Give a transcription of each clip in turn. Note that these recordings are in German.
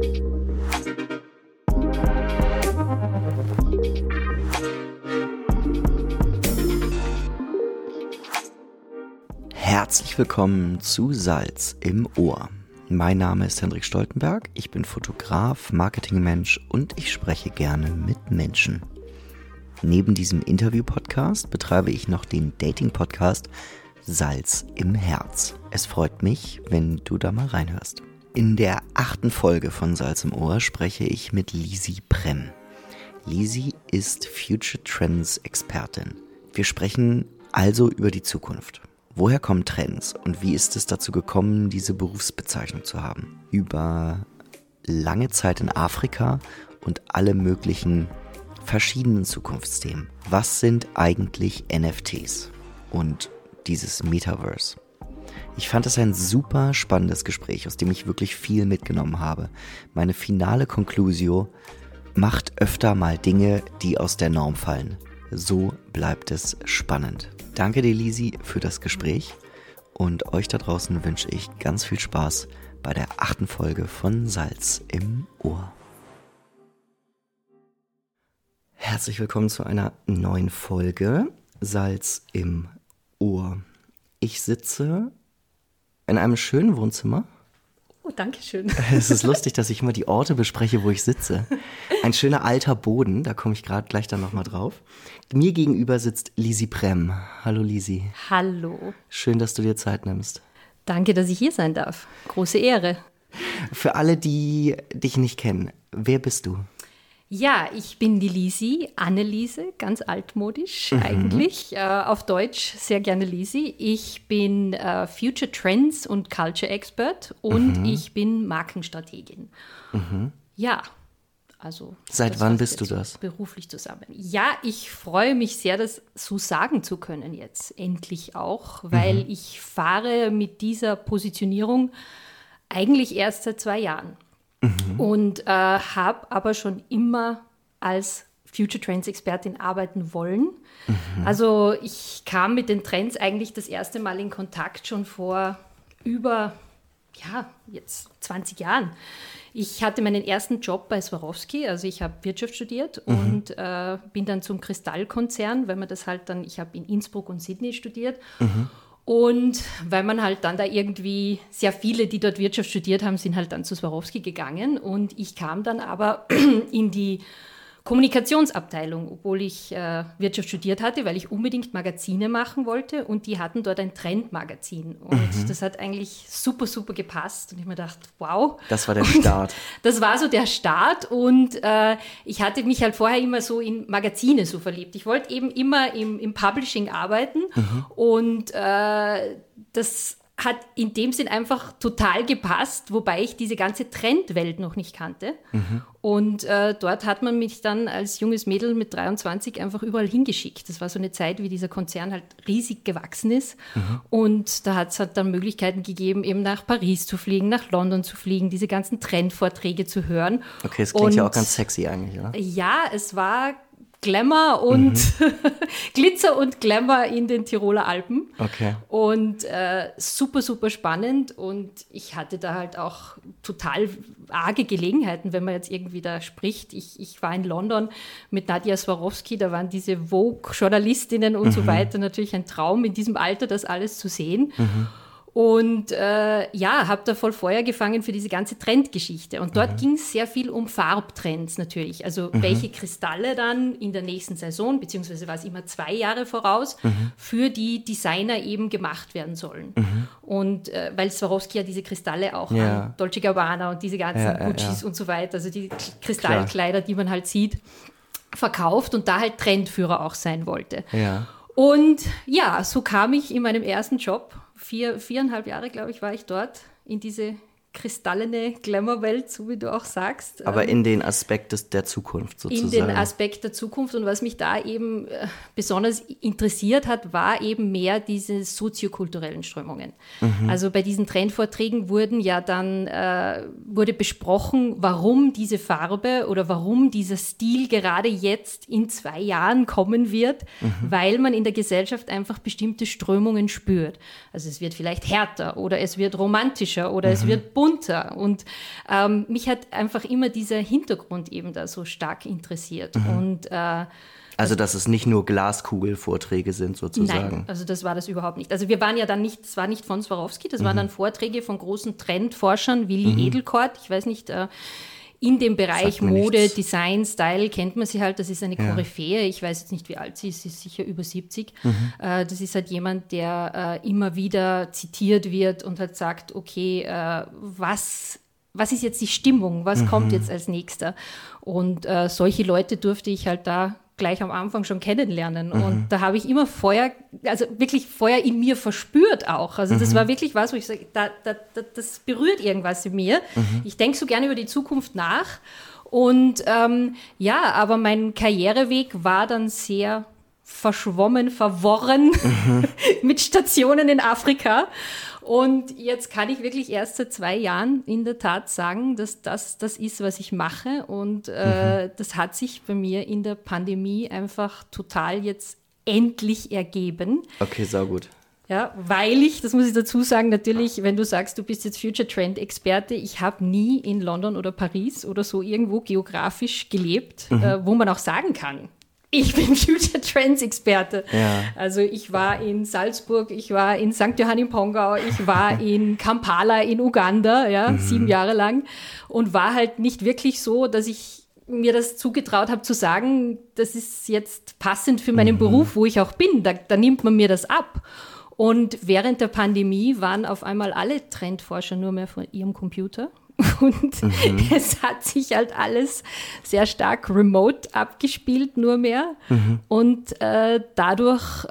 Herzlich willkommen zu Salz im Ohr. Mein Name ist Hendrik Stoltenberg, ich bin Fotograf, Marketingmensch und ich spreche gerne mit Menschen. Neben diesem Interview-Podcast betreibe ich noch den Dating-Podcast Salz im Herz. Es freut mich, wenn du da mal reinhörst. In der 8. Folge von Salz im Ohr spreche ich mit Lisi Prem. Lisi ist Future Trends Expertin. Wir sprechen also über die Zukunft. Woher kommen Trends und wie ist es dazu gekommen, diese Berufsbezeichnung zu haben? Über lange Zeit in Afrika und alle möglichen verschiedenen Zukunftsthemen. Was sind eigentlich NFTs und dieses Metaverse? Ich fand es ein super spannendes Gespräch, aus dem ich wirklich viel mitgenommen habe. Meine finale Conclusio: macht öfter mal Dinge, die aus der Norm fallen. So bleibt es spannend. Danke dir, Lisi, für das Gespräch und euch da draußen wünsche ich ganz viel Spaß bei der 8. Folge von Salz im Ohr. Herzlich willkommen zu einer neuen Folge Salz im Ohr. Ich sitze in einem schönen Wohnzimmer. Oh, danke schön. Es ist lustig, dass ich immer die Orte bespreche, wo ich sitze. Ein schöner alter Boden, da komme ich gerade gleich dann nochmal drauf. Mir gegenüber sitzt Lisi Prem. Hallo Lisi. Hallo. Schön, dass du dir Zeit nimmst. Danke, dass ich hier sein darf. Große Ehre. Für alle, die dich nicht kennen, wer bist du? Ja, ich bin die Lisi, Anneliese, ganz altmodisch eigentlich. Auf Deutsch sehr gerne Lisi. Ich bin Future Trends und Culture Expert und ich bin Markenstrategin. Ja, also. Seit wann bist du das? Beruflich zusammen. Ja, ich freue mich sehr, das so sagen zu können jetzt. Endlich auch, weil ich fahre mit dieser Positionierung eigentlich erst seit 2 Jahren. Und habe aber schon immer als Future Trends Expertin arbeiten wollen. Also ich kam mit den Trends eigentlich das erste Mal in Kontakt schon vor über, jetzt 20 Jahren. Ich hatte meinen ersten Job bei Swarovski, also ich habe Wirtschaft studiert und bin dann zum Kristallkonzern, weil man das halt dann, ich habe in Innsbruck und Sydney studiert. Und weil man halt dann da irgendwie, sehr viele, die dort Wirtschaft studiert haben, sind halt dann zu Swarovski gegangen. Und ich kam dann aber in die Kommunikationsabteilung, obwohl ich Wirtschaft studiert hatte, weil ich unbedingt Magazine machen wollte. Und die hatten dort ein Trendmagazin. Und das hat eigentlich super, super gepasst. Und ich mir gedacht, wow. Das war der Start. Das war so der Start. Und ich hatte mich halt vorher immer so in Magazine so verliebt. Ich wollte eben immer im Publishing arbeiten. Und das hat in dem Sinn einfach total gepasst, wobei ich diese ganze Trendwelt noch nicht kannte. Und dort hat man mich dann als junges Mädel mit 23 einfach überall hingeschickt. Das war so eine Zeit, wie dieser Konzern halt riesig gewachsen ist. Und da hat es halt dann Möglichkeiten gegeben, eben nach Paris zu fliegen, nach London zu fliegen, diese ganzen Trendvorträge zu hören. Okay, das klingt ja auch ganz sexy eigentlich, oder? Ja, es war Glamour und Glitzer und Glamour in den Tiroler Alpen. Okay. Und super, super spannend. Und ich hatte da halt auch total arge Gelegenheiten, wenn man jetzt irgendwie da spricht. Ich war in London mit Nadia Swarovski, da waren diese Vogue-Journalistinnen und so weiter. Natürlich ein Traum, in diesem Alter das alles zu sehen. Und habe da voll Feuer gefangen für diese ganze Trendgeschichte. Und dort ging es sehr viel um Farbtrends natürlich. Also welche Kristalle dann in der nächsten Saison, beziehungsweise war es immer 2 Jahre voraus, für die Designer eben gemacht werden sollen. Und weil Swarovski ja diese Kristalle auch an Dolce Gabbana und diese ganzen Guccis und so weiter, also die Kristallkleider, die man halt sieht, verkauft und da halt Trendführer auch sein wollte. Ja. Und ja, so kam ich in meinem ersten Job, 4,5 Jahre, glaube ich, war ich dort, in diese kristallene Glamour-Welt, so wie du auch sagst. Aber in den Aspekt der Zukunft sozusagen. In den Aspekt der Zukunft. Und was mich da eben besonders interessiert hat, war eben mehr diese soziokulturellen Strömungen. Also bei diesen Trendvorträgen wurde besprochen, warum diese Farbe oder warum dieser Stil gerade jetzt in 2 Jahren kommen wird, weil man in der Gesellschaft einfach bestimmte Strömungen spürt. Also es wird vielleicht härter oder es wird romantischer oder es wird bunter. Und mich hat einfach immer dieser Hintergrund eben da so stark interessiert. Und also, dass es nicht nur Glaskugelvorträge sind, sozusagen. Nein, also das war das überhaupt nicht. Also wir waren ja dann nicht, das war nicht von Swarovski, das waren dann Vorträge von großen Trendforschern wie Lee Edelkort, ich weiß nicht, in dem Bereich Mode, nichts. Design, Style kennt man sie halt, das ist eine Koryphäe, ich weiß jetzt nicht, wie alt sie ist sicher über 70. Das ist halt jemand, der immer wieder zitiert wird und halt sagt, okay, was ist jetzt die Stimmung, was kommt jetzt als nächster? Und solche Leute durfte ich halt da gleich am Anfang schon kennenlernen. Und da habe ich immer Feuer in mir verspürt auch. Also das war wirklich was, wo ich sage, das berührt irgendwas in mir. Ich denke so gerne über die Zukunft nach. Und aber mein Karriereweg war dann sehr verschwommen, verworren mit Stationen in Afrika. Und jetzt kann ich wirklich erst seit 2 Jahren in der Tat sagen, dass das ist, was ich mache. Und das hat sich bei mir in der Pandemie einfach total jetzt endlich ergeben. Okay, saugut. Ja, weil das muss ich dazu sagen, natürlich, wenn du sagst, du bist jetzt Future Trend Experte, ich habe nie in London oder Paris oder so irgendwo geografisch gelebt, wo man auch sagen kann, ich bin Future Trends Experte. Ja. Also ich war in Salzburg, ich war in St. Johann im Pongau, ich war in Kampala in Uganda, 7 Jahre lang und war halt nicht wirklich so, dass ich mir das zugetraut habe zu sagen, das ist jetzt passend für meinen Beruf, wo ich auch bin. Da nimmt man mir das ab. Und während der Pandemie waren auf einmal alle Trendforscher nur mehr vor ihrem Computer. Und es hat sich halt alles sehr stark remote abgespielt, nur mehr. Und dadurch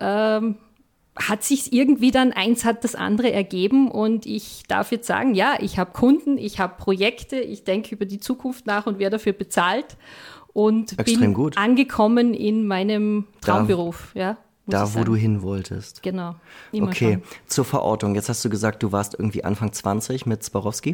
hat sich irgendwie dann eins hat das andere ergeben. Und ich darf jetzt sagen, ja, ich habe Kunden, ich habe Projekte, ich denke über die Zukunft nach und werde dafür bezahlt. Und bin gut angekommen in meinem Traumberuf, Da, wo du hin wolltest. Genau. Okay, schon. Zur Verortung. Jetzt hast du gesagt, du warst irgendwie Anfang 20 mit Swarovski.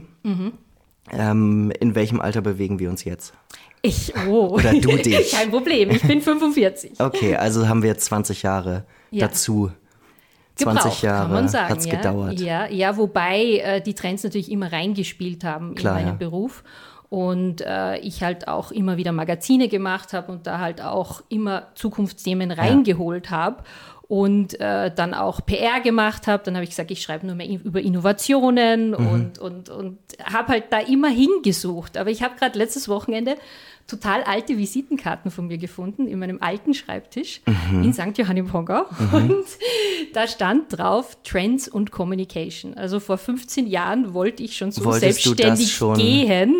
In welchem Alter bewegen wir uns jetzt? Oder du dich? Kein Problem, ich bin 45. Okay, also haben wir jetzt 20 Jahre dazu. 20 Jahre hat es gedauert. Ja, wobei die Trends natürlich immer reingespielt haben in meinen Beruf. Und ich halt auch immer wieder Magazine gemacht habe und da halt auch immer Zukunftsthemen reingeholt habe. Und dann auch PR gemacht habe. Dann habe ich gesagt, ich schreibe nur mehr über Innovationen und habe halt da immer hingesucht. Aber ich habe gerade letztes Wochenende total alte Visitenkarten von mir gefunden in meinem alten Schreibtisch in St. Johann im Pongau. Und da stand drauf Trends und Communication. Also vor 15 Jahren wollte ich schon so selbstständig gehen.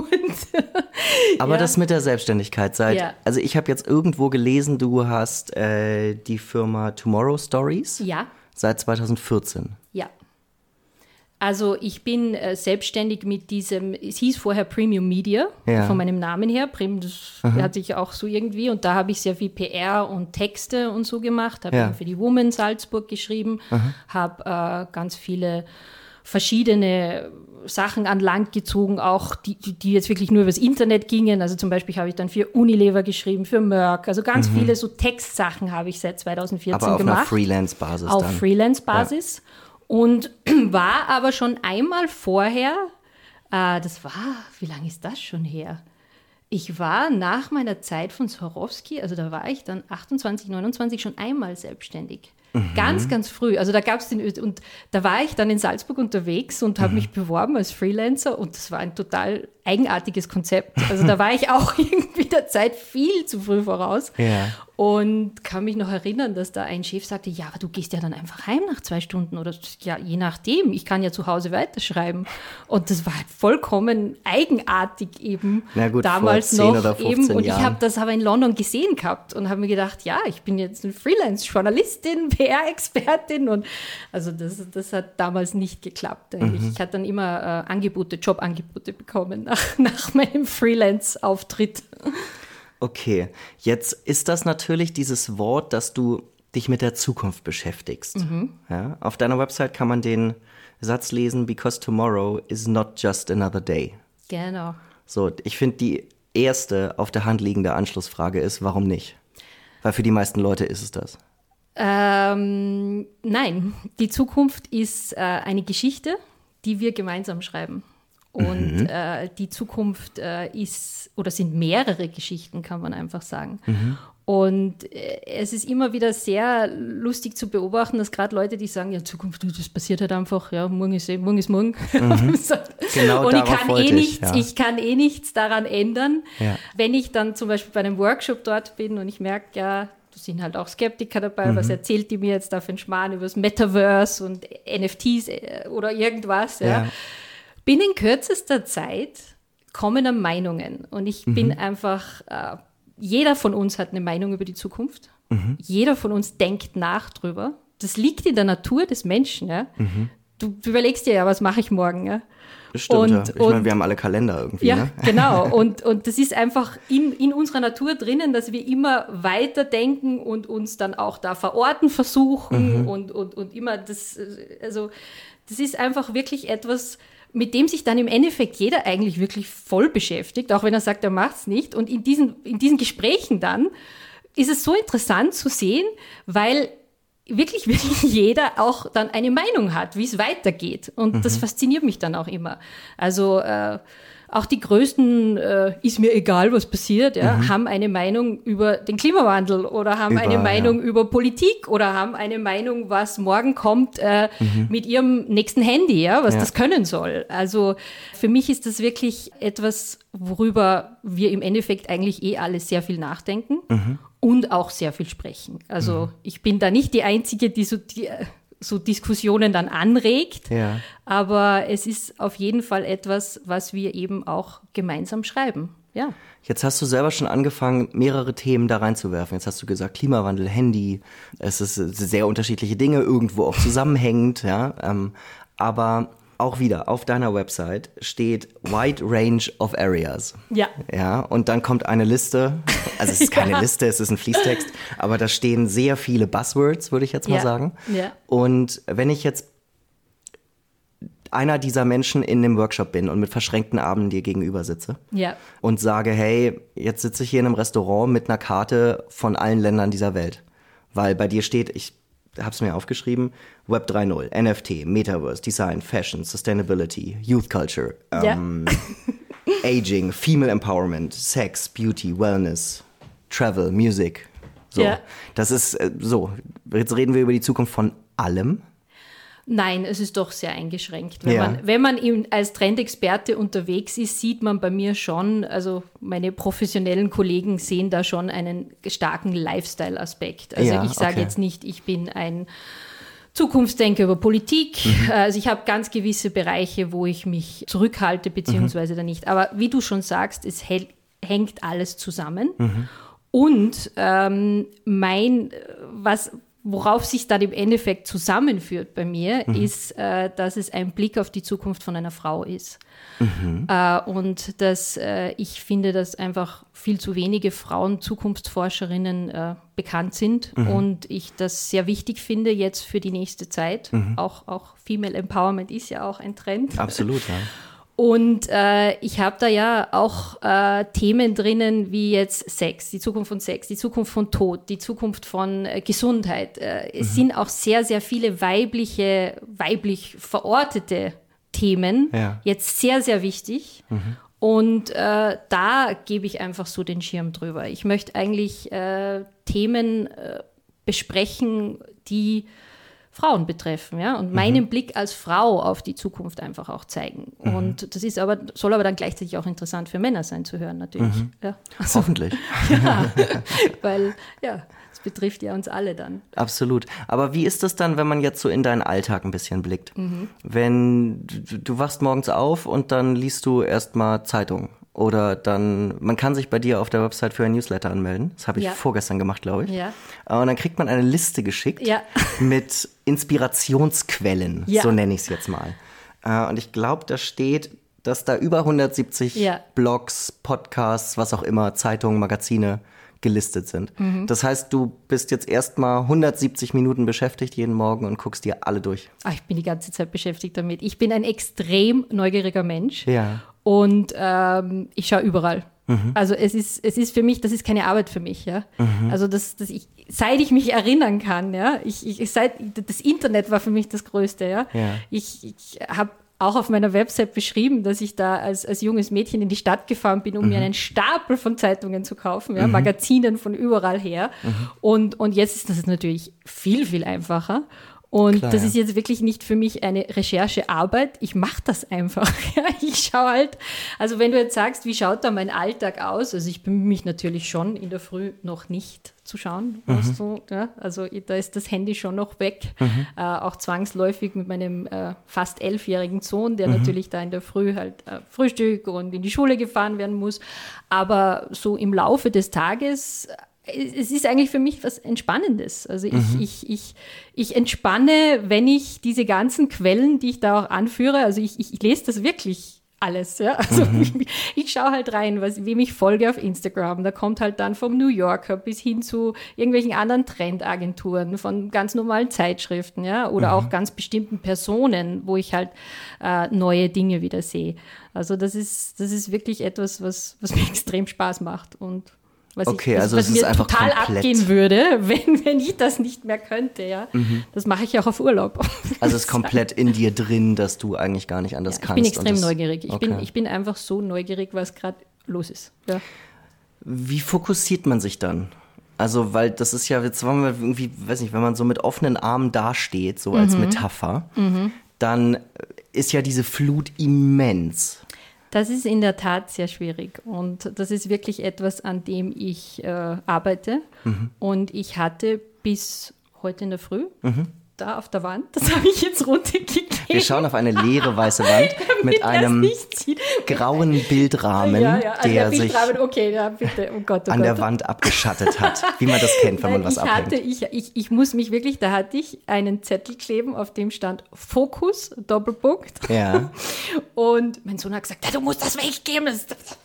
Aber das mit der Selbstständigkeit also ich habe jetzt irgendwo gelesen, du hast die Firma Tomorrow Stories seit 2014. Ja. Also ich bin selbstständig mit diesem, es hieß vorher Premium Media, von meinem Namen her, das hatte ich auch so irgendwie und da habe ich sehr viel PR und Texte und so gemacht, habe für die Woman Salzburg geschrieben, habe ganz viele verschiedene Sachen an Land gezogen, auch die jetzt wirklich nur übers Internet gingen, also zum Beispiel habe ich dann für Unilever geschrieben, für Merck, also ganz viele so Textsachen habe ich seit 2014 gemacht. Aber auf einer Freelance-Basis dann? Auf Freelance-Basis. Ja. Und war aber schon einmal vorher, wie lange ist das schon her? Ich war nach meiner Zeit von Swarovski, also da war ich dann 28, 29 schon einmal selbstständig. Ganz, ganz früh. Also da gab's und da war ich dann in Salzburg unterwegs und habe mich beworben als Freelancer und das war ein total eigenartiges Konzept. Also da war ich auch irgendwie der Zeit viel zu früh voraus und kann mich noch erinnern, dass da ein Chef sagte, ja, aber du gehst ja dann einfach heim nach 2 Stunden oder ja, je nachdem, ich kann ja zu Hause weiterschreiben. Und das war halt vollkommen eigenartig eben damals noch eben. Und ich habe das aber in London gesehen gehabt und habe mir gedacht, ja, ich bin jetzt eine Freelance-Journalistin, PR-Expertin und also das hat damals nicht geklappt eigentlich. Ich hatte dann immer Jobangebote bekommen nach meinem Freelance-Auftritt. Okay, jetzt ist das natürlich dieses Wort, dass du dich mit der Zukunft beschäftigst. Ja, auf deiner Website kann man den Satz lesen, because tomorrow is not just another day. Genau. So, ich finde, die erste auf der Hand liegende Anschlussfrage ist, warum nicht? Weil für die meisten Leute ist es das. Nein, die Zukunft ist eine Geschichte, die wir gemeinsam schreiben. Und die Zukunft sind mehrere Geschichten, kann man einfach sagen. Und es ist immer wieder sehr lustig zu beobachten, dass gerade Leute, die sagen, ja, Zukunft, das passiert halt einfach, ja, morgen ist morgen. Genau, und ich kann nichts daran ändern. Ja. Wenn ich dann zum Beispiel bei einem Workshop dort bin und ich merke, ja, da sind halt auch Skeptiker dabei, was erzählt die mir jetzt da für einen Schmarrn über das Metaverse und NFTs oder irgendwas, ja. Binnen kürzester Zeit kommen dann Meinungen und ich bin einfach, jeder von uns hat eine Meinung über die Zukunft, jeder von uns denkt nach drüber, das liegt in der Natur des Menschen, ja. Du überlegst dir ja, was mache ich morgen, ja. Stimmt, ich meine, wir haben alle Kalender irgendwie, ja, ne? Genau. Und das ist einfach in unserer Natur drinnen, dass wir immer weiter denken und uns dann auch da verorten versuchen und immer das ist einfach wirklich etwas, mit dem sich dann im Endeffekt jeder eigentlich wirklich voll beschäftigt, auch wenn er sagt, er macht es nicht. Und in diesen Gesprächen dann ist es so interessant zu sehen, weil wirklich jeder auch dann eine Meinung hat, wie es weitergeht. Und das fasziniert mich dann auch immer. Also auch die Größten, ist mir egal, was passiert, ja, haben eine Meinung über den Klimawandel oder haben eine Meinung über Politik oder haben eine Meinung, was morgen kommt mit ihrem nächsten Handy, ja, was das können soll. Also für mich ist das wirklich etwas, worüber wir im Endeffekt eigentlich alle sehr viel nachdenken und auch sehr viel sprechen. Also ich bin da nicht die Einzige, die so Diskussionen dann anregt, aber es ist auf jeden Fall etwas, was wir eben auch gemeinsam schreiben. Ja. Jetzt hast du selber schon angefangen, mehrere Themen da reinzuwerfen. Jetzt hast du gesagt, Klimawandel, Handy, es ist sehr unterschiedliche Dinge, irgendwo auch zusammenhängend, ja. Aber auch wieder auf deiner Website steht Wide Range of Areas. Ja. Ja, und dann kommt eine Liste, also es ist keine Liste, es ist ein Fließtext, aber da stehen sehr viele Buzzwords, würde ich jetzt mal sagen. Ja. Und wenn ich jetzt einer dieser Menschen in dem Workshop bin und mit verschränkten Armen dir gegenüber sitze und sage, hey, jetzt sitze ich hier in einem Restaurant mit einer Karte von allen Ländern dieser Welt. Weil bei dir steht, ich habe es mir aufgeschrieben, Web 3.0, NFT, Metaverse, Design, Fashion, Sustainability, Youth Culture, Aging, Female Empowerment, Sex, Beauty, Wellness, Travel, Music. So, das ist so. Jetzt reden wir über die Zukunft von allem. Nein, es ist doch sehr eingeschränkt. Wenn man als Trendexperte unterwegs ist, sieht man bei mir schon, also meine professionellen Kollegen sehen da schon einen starken Lifestyle-Aspekt. Also ich sage jetzt nicht, ich bin ein Zukunftsdenker über Politik. Also ich habe ganz gewisse Bereiche, wo ich mich zurückhalte, beziehungsweise da nicht. Aber wie du schon sagst, es hängt alles zusammen. Und worauf sich dann im Endeffekt zusammenführt bei mir, ist, dass es ein Blick auf die Zukunft von einer Frau ist. Und dass ich finde, dass einfach viel zu wenige Frauen Zukunftsforscherinnen bekannt sind und ich das sehr wichtig finde jetzt für die nächste Zeit. Auch Female Empowerment ist ja auch ein Trend. Absolut, ja. Und ich habe da ja auch Themen drinnen wie jetzt Sex, die Zukunft von Sex, die Zukunft von Tod, die Zukunft von Gesundheit. Es sind auch sehr, sehr viele weiblich verortete Themen jetzt sehr, sehr wichtig. Und da gebe ich einfach so den Schirm drüber. Ich möchte eigentlich Themen besprechen, die Frauen betreffen, ja, und meinen Blick als Frau auf die Zukunft einfach auch zeigen. Und das soll aber dann gleichzeitig auch interessant für Männer sein zu hören, natürlich. Ja. Also, hoffentlich. Ja, weil, es betrifft ja uns alle dann. Absolut. Aber wie ist das dann, wenn man jetzt so in deinen Alltag ein bisschen blickt? Wenn du wachst morgens auf und dann liest du erstmal Zeitung. Oder dann, man kann sich bei dir auf der Website für ein Newsletter anmelden. Das habe ich vorgestern gemacht, glaube ich. Ja. Und dann kriegt man eine Liste geschickt mit Inspirationsquellen, so nenne ich es jetzt mal. Und ich glaube, da steht, dass da über 170 Blogs, Podcasts, was auch immer, Zeitungen, Magazine gelistet sind. Das heißt, du bist jetzt erstmal 170 Minuten beschäftigt jeden Morgen und guckst dir alle durch. Ich bin die ganze Zeit beschäftigt damit. Ich bin ein extrem neugieriger Mensch. Ja. Und ich schaue überall. Also es ist für mich, das ist keine Arbeit für mich, ja. Also seit ich mich erinnern kann, ja, das Internet war für mich das Größte, ja. Ich habe auch auf meiner Website beschrieben, dass ich da als junges Mädchen in die Stadt gefahren bin, um mir einen Stapel von Zeitungen zu kaufen, ja, Magazinen von überall her. Und jetzt ist das natürlich viel, viel einfacher. Und Klar, das ist jetzt wirklich nicht für mich eine Recherchearbeit. Ich mache das einfach. Ja, ich schaue halt, also wenn du jetzt sagst, wie schaut da mein Alltag aus? Also ich bemühe mich natürlich schon in der Früh noch nicht zu schauen. Ja, also da ist das Handy schon noch weg. Auch zwangsläufig mit meinem fast 11-jährigen Sohn, der natürlich da in der Früh halt Frühstück und in die Schule gefahren werden muss. Aber so im Laufe des Tages es ist eigentlich für mich was Entspannendes. Also ich entspanne, wenn ich diese ganzen Quellen, die ich da auch anführe, also ich lese das wirklich alles. Ja? Also ich schaue halt rein, wem ich folge auf Instagram. Da kommt halt dann vom New Yorker bis hin zu irgendwelchen anderen Trendagenturen, von ganz normalen Zeitschriften, ja, oder auch ganz bestimmten Personen, wo ich halt neue Dinge wieder sehe. Also das ist wirklich etwas, was mir extrem Spaß macht und was mir total abgehen würde, wenn ich das nicht mehr könnte. Ja? Das mache ich auch auf Urlaub. Also es ist komplett in dir drin, dass du eigentlich gar nicht anders kannst. Ich bin extrem neugierig. Ich bin einfach so neugierig, was gerade los ist. Ja. Wie fokussiert man sich dann? Also, weil das ist ja, jetzt wollen wir irgendwie, weiß nicht, wenn man so mit offenen Armen dasteht, so als Metapher, dann ist ja diese Flut immens. Das ist in der Tat sehr schwierig und das ist wirklich etwas, an dem ich arbeite. Und ich hatte bis heute in der Früh da auf der Wand, das habe ich jetzt runtergeklebt. Wir schauen auf eine leere weiße Wand mit einem grauen Bildrahmen, der sich bitte. Oh Gott, an der Wand abgeschattet hat, wie man das kennt, wenn man was abhängt. Ich muss mich wirklich, da hatte ich einen Zettel kleben, auf dem stand Fokus, Doppelpunkt. Ja. Und mein Sohn hat gesagt, du musst das weggeben, das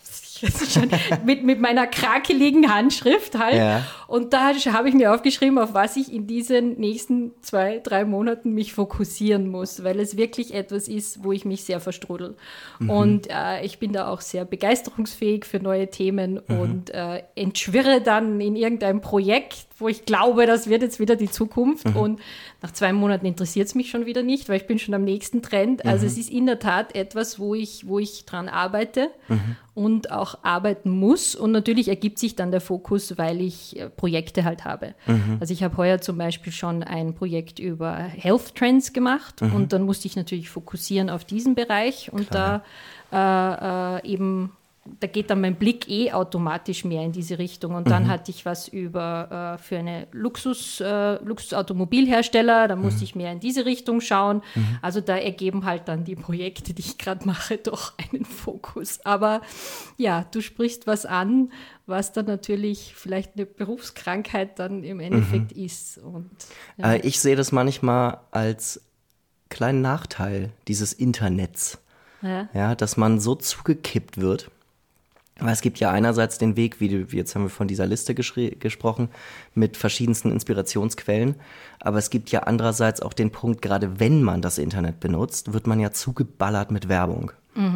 schon mit meiner krakeligen Handschrift halt. Ja. Und da habe ich mir aufgeschrieben, auf was ich in diesen nächsten 2-3 Monaten mich fokussieren muss, weil es wirklich etwas ist, wo ich mich sehr verstrudel. Und ich bin da auch sehr begeisterungsfähig für neue Themen und entschwirre dann in irgendeinem Projekt, wo ich glaube, das wird jetzt wieder die Zukunft. Und nach 2 Monaten interessiert es mich schon wieder nicht, weil ich bin schon am nächsten Trend. Also es ist in der Tat etwas, wo ich dran arbeite und auch arbeiten muss. Und natürlich ergibt sich dann der Fokus, weil ich Projekte halt habe. Also ich habe heuer zum Beispiel schon ein Projekt über Health Trends gemacht und dann musste ich natürlich fokussieren auf diesen Bereich und da geht dann mein Blick automatisch mehr in diese Richtung. Und dann hatte ich was für eine Luxusautomobilhersteller, da musste ich mehr in diese Richtung schauen. Also da ergeben halt dann die Projekte, die ich gerade mache, doch einen Fokus. Aber ja, du sprichst was an, was dann natürlich vielleicht eine Berufskrankheit dann im Endeffekt ist. Und, ja. Ich sehe das manchmal als kleinen Nachteil dieses Internets. Ja, dass man so zugekippt wird. Aber es gibt ja einerseits den Weg, wie jetzt haben wir von dieser Liste gesprochen, mit verschiedensten Inspirationsquellen. Aber es gibt ja andererseits auch den Punkt, gerade wenn man das Internet benutzt, wird man ja zugeballert mit Werbung.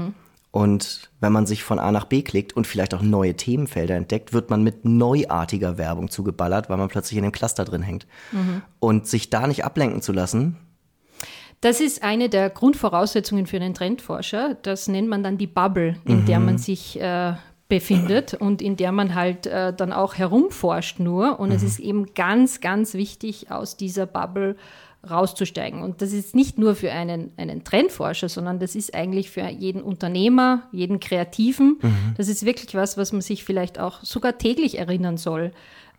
Und wenn man sich von A nach B klickt und vielleicht auch neue Themenfelder entdeckt, wird man mit neuartiger Werbung zugeballert, weil man plötzlich in dem Cluster drin hängt. Und sich da nicht ablenken zu lassen, das ist eine der Grundvoraussetzungen für einen Trendforscher. Das nennt man dann die Bubble, in der man sich befindet und in der man halt dann auch herumforscht nur. Und es ist eben ganz, ganz wichtig, aus dieser Bubble rauszusteigen. Und das ist nicht nur für einen Trendforscher, sondern das ist eigentlich für jeden Unternehmer, jeden Kreativen. Das ist wirklich was man sich vielleicht auch sogar täglich erinnern soll.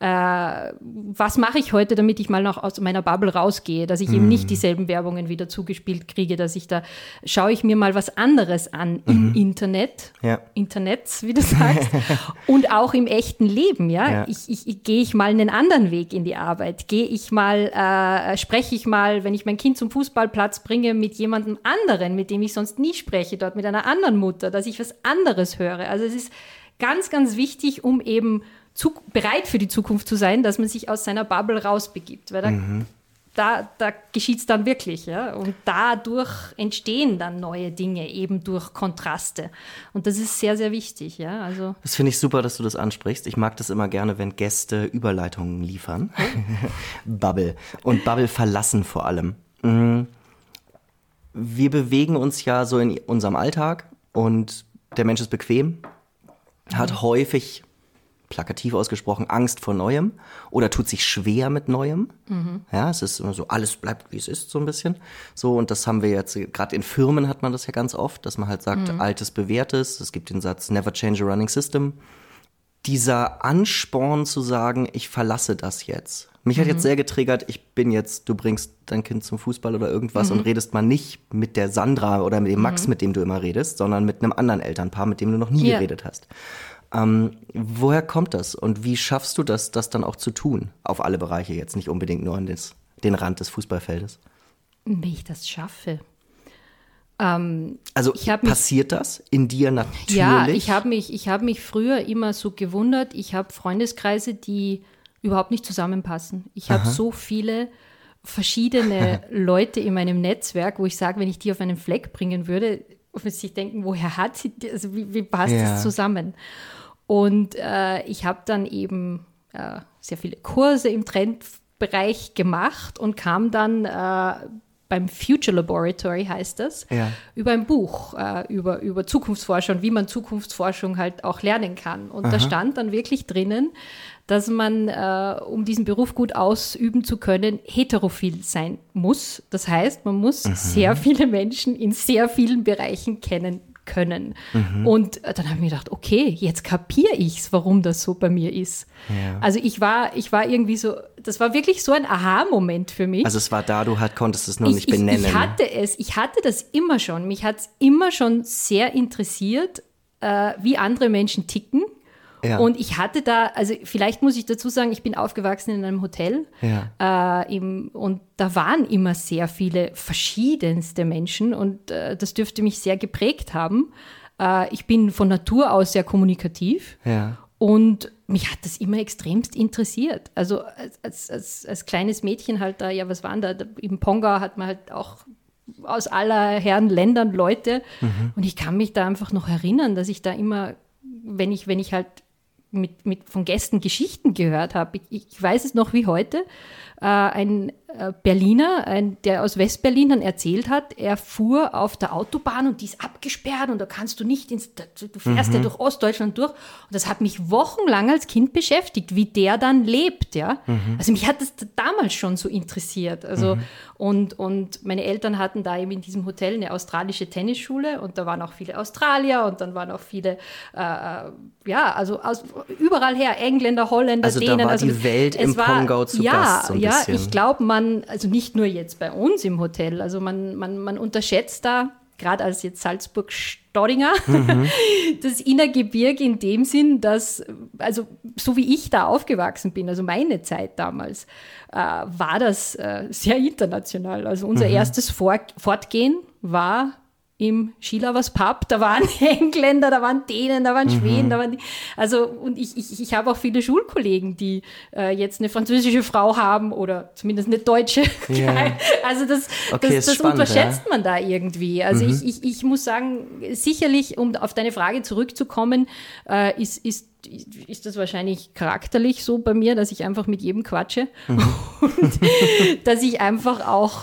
Was mache ich heute, damit ich mal noch aus meiner Bubble rausgehe, dass ich eben nicht dieselben Werbungen wieder zugespielt kriege, schaue ich mir mal was anderes an im Internet, Internets, wie du sagst, und auch im echten Leben, ja. Gehe ich mal einen anderen Weg in die Arbeit, spreche ich mal, wenn ich mein Kind zum Fußballplatz bringe, mit jemandem anderen, mit dem ich sonst nie spreche, dort mit einer anderen Mutter, dass ich was anderes höre. Also es ist ganz, ganz wichtig, um eben bereit für die Zukunft zu sein, dass man sich aus seiner Bubble rausbegibt, weil da geschieht es dann wirklich, ja, und dadurch entstehen dann neue Dinge, eben durch Kontraste, und das ist sehr, sehr wichtig, ja, also. Das finde ich super, dass du das ansprichst. Ich mag das immer gerne, wenn Gäste Überleitungen liefern. Bubble und Bubble verlassen vor allem. wir bewegen uns ja so in unserem Alltag und der Mensch ist bequem, hat häufig, plakativ ausgesprochen, Angst vor Neuem oder tut sich schwer mit Neuem. Ja, es ist immer so, alles bleibt, wie es ist, so ein bisschen. So, und das haben wir jetzt, gerade in Firmen hat man das ja ganz oft, dass man halt sagt, Altes Bewährtes. Es gibt den Satz, never change a running system. Dieser Ansporn zu sagen, ich verlasse das jetzt. Mich hat jetzt sehr getriggert, du bringst dein Kind zum Fußball oder irgendwas und redest mal nicht mit der Sandra oder mit dem Max, mit dem du immer redest, sondern mit einem anderen Elternpaar, mit dem du noch nie geredet hast. Woher kommt das und wie schaffst du das dann auch zu tun? Auf alle Bereiche jetzt, nicht unbedingt nur an den Rand des Fußballfeldes. Wie ich das schaffe? Also passiert das in dir natürlich? Ja, ich hab mich früher immer so gewundert. Ich habe Freundeskreise, die überhaupt nicht zusammenpassen. Ich habe so viele verschiedene Leute in meinem Netzwerk, wo ich sage, wenn ich die auf einen Fleck bringen würde, würde sich denken, woher hat sie, also wie passt das zusammen? Und ich habe dann eben sehr viele Kurse im Trendbereich gemacht und kam dann beim Future Laboratory, heißt das, über ein Buch, über Zukunftsforschung, wie man Zukunftsforschung halt auch lernen kann. Und da stand dann wirklich drinnen, dass man, um diesen Beruf gut ausüben zu können, heterophil sein muss. Das heißt, man muss sehr viele Menschen in sehr vielen Bereichen kennen können. Und dann habe ich mir gedacht, okay, jetzt kapiere ich's, warum das so bei mir ist. Ja. Also ich war irgendwie so, das war wirklich so ein Aha-Moment für mich. Also es war da, konntest es nur nicht benennen. Ich hatte das immer schon. Mich hat es immer schon sehr interessiert, wie andere Menschen ticken. Ja. Und ich hatte da, also vielleicht muss ich dazu sagen, ich bin aufgewachsen in einem Hotel und da waren immer sehr viele verschiedenste Menschen und das dürfte mich sehr geprägt haben. Ich bin von Natur aus sehr kommunikativ und mich hat das immer extremst interessiert. Also als kleines Mädchen halt da, ja was waren da, im Pongau hat man halt auch aus aller Herren Ländern Leute und ich kann mich da einfach noch erinnern, dass ich da immer, wenn ich halt von Gästen Geschichten gehört habe. Ich weiß es noch wie heute. Ein Berliner, der aus Westberlin dann erzählt hat, er fuhr auf der Autobahn und die ist abgesperrt und da kannst du nicht du fährst ja durch Ostdeutschland durch. Und das hat mich wochenlang als Kind beschäftigt, wie der dann lebt, ja. Also mich hat das damals schon so interessiert. Also und meine Eltern hatten da eben in diesem Hotel eine australische Tennisschule und da waren auch viele Australier und dann waren auch viele, also aus überall her, Engländer, Holländer, also Dänen. Da war die Welt im Pongau zu Gast so ein bisschen. Ja, ich glaube, also nicht nur jetzt bei uns im Hotel, also man unterschätzt da, gerade als jetzt Salzburg-Staudinger, das Innergebirge in dem Sinn, dass, also so wie ich da aufgewachsen bin, also meine Zeit damals, war das sehr international. Also unser erstes Fortgehen war im Schilavers Pub, da waren Engländer, da waren Dänen, da waren Schweden, und ich habe auch viele Schulkollegen, die jetzt eine französische Frau haben oder zumindest eine deutsche. Yeah. Also das spannend, unterschätzt man da irgendwie. Also ich muss sagen, sicherlich, um auf deine Frage zurückzukommen, ist das wahrscheinlich charakterlich so bei mir, dass ich einfach mit jedem quatsche und dass ich einfach auch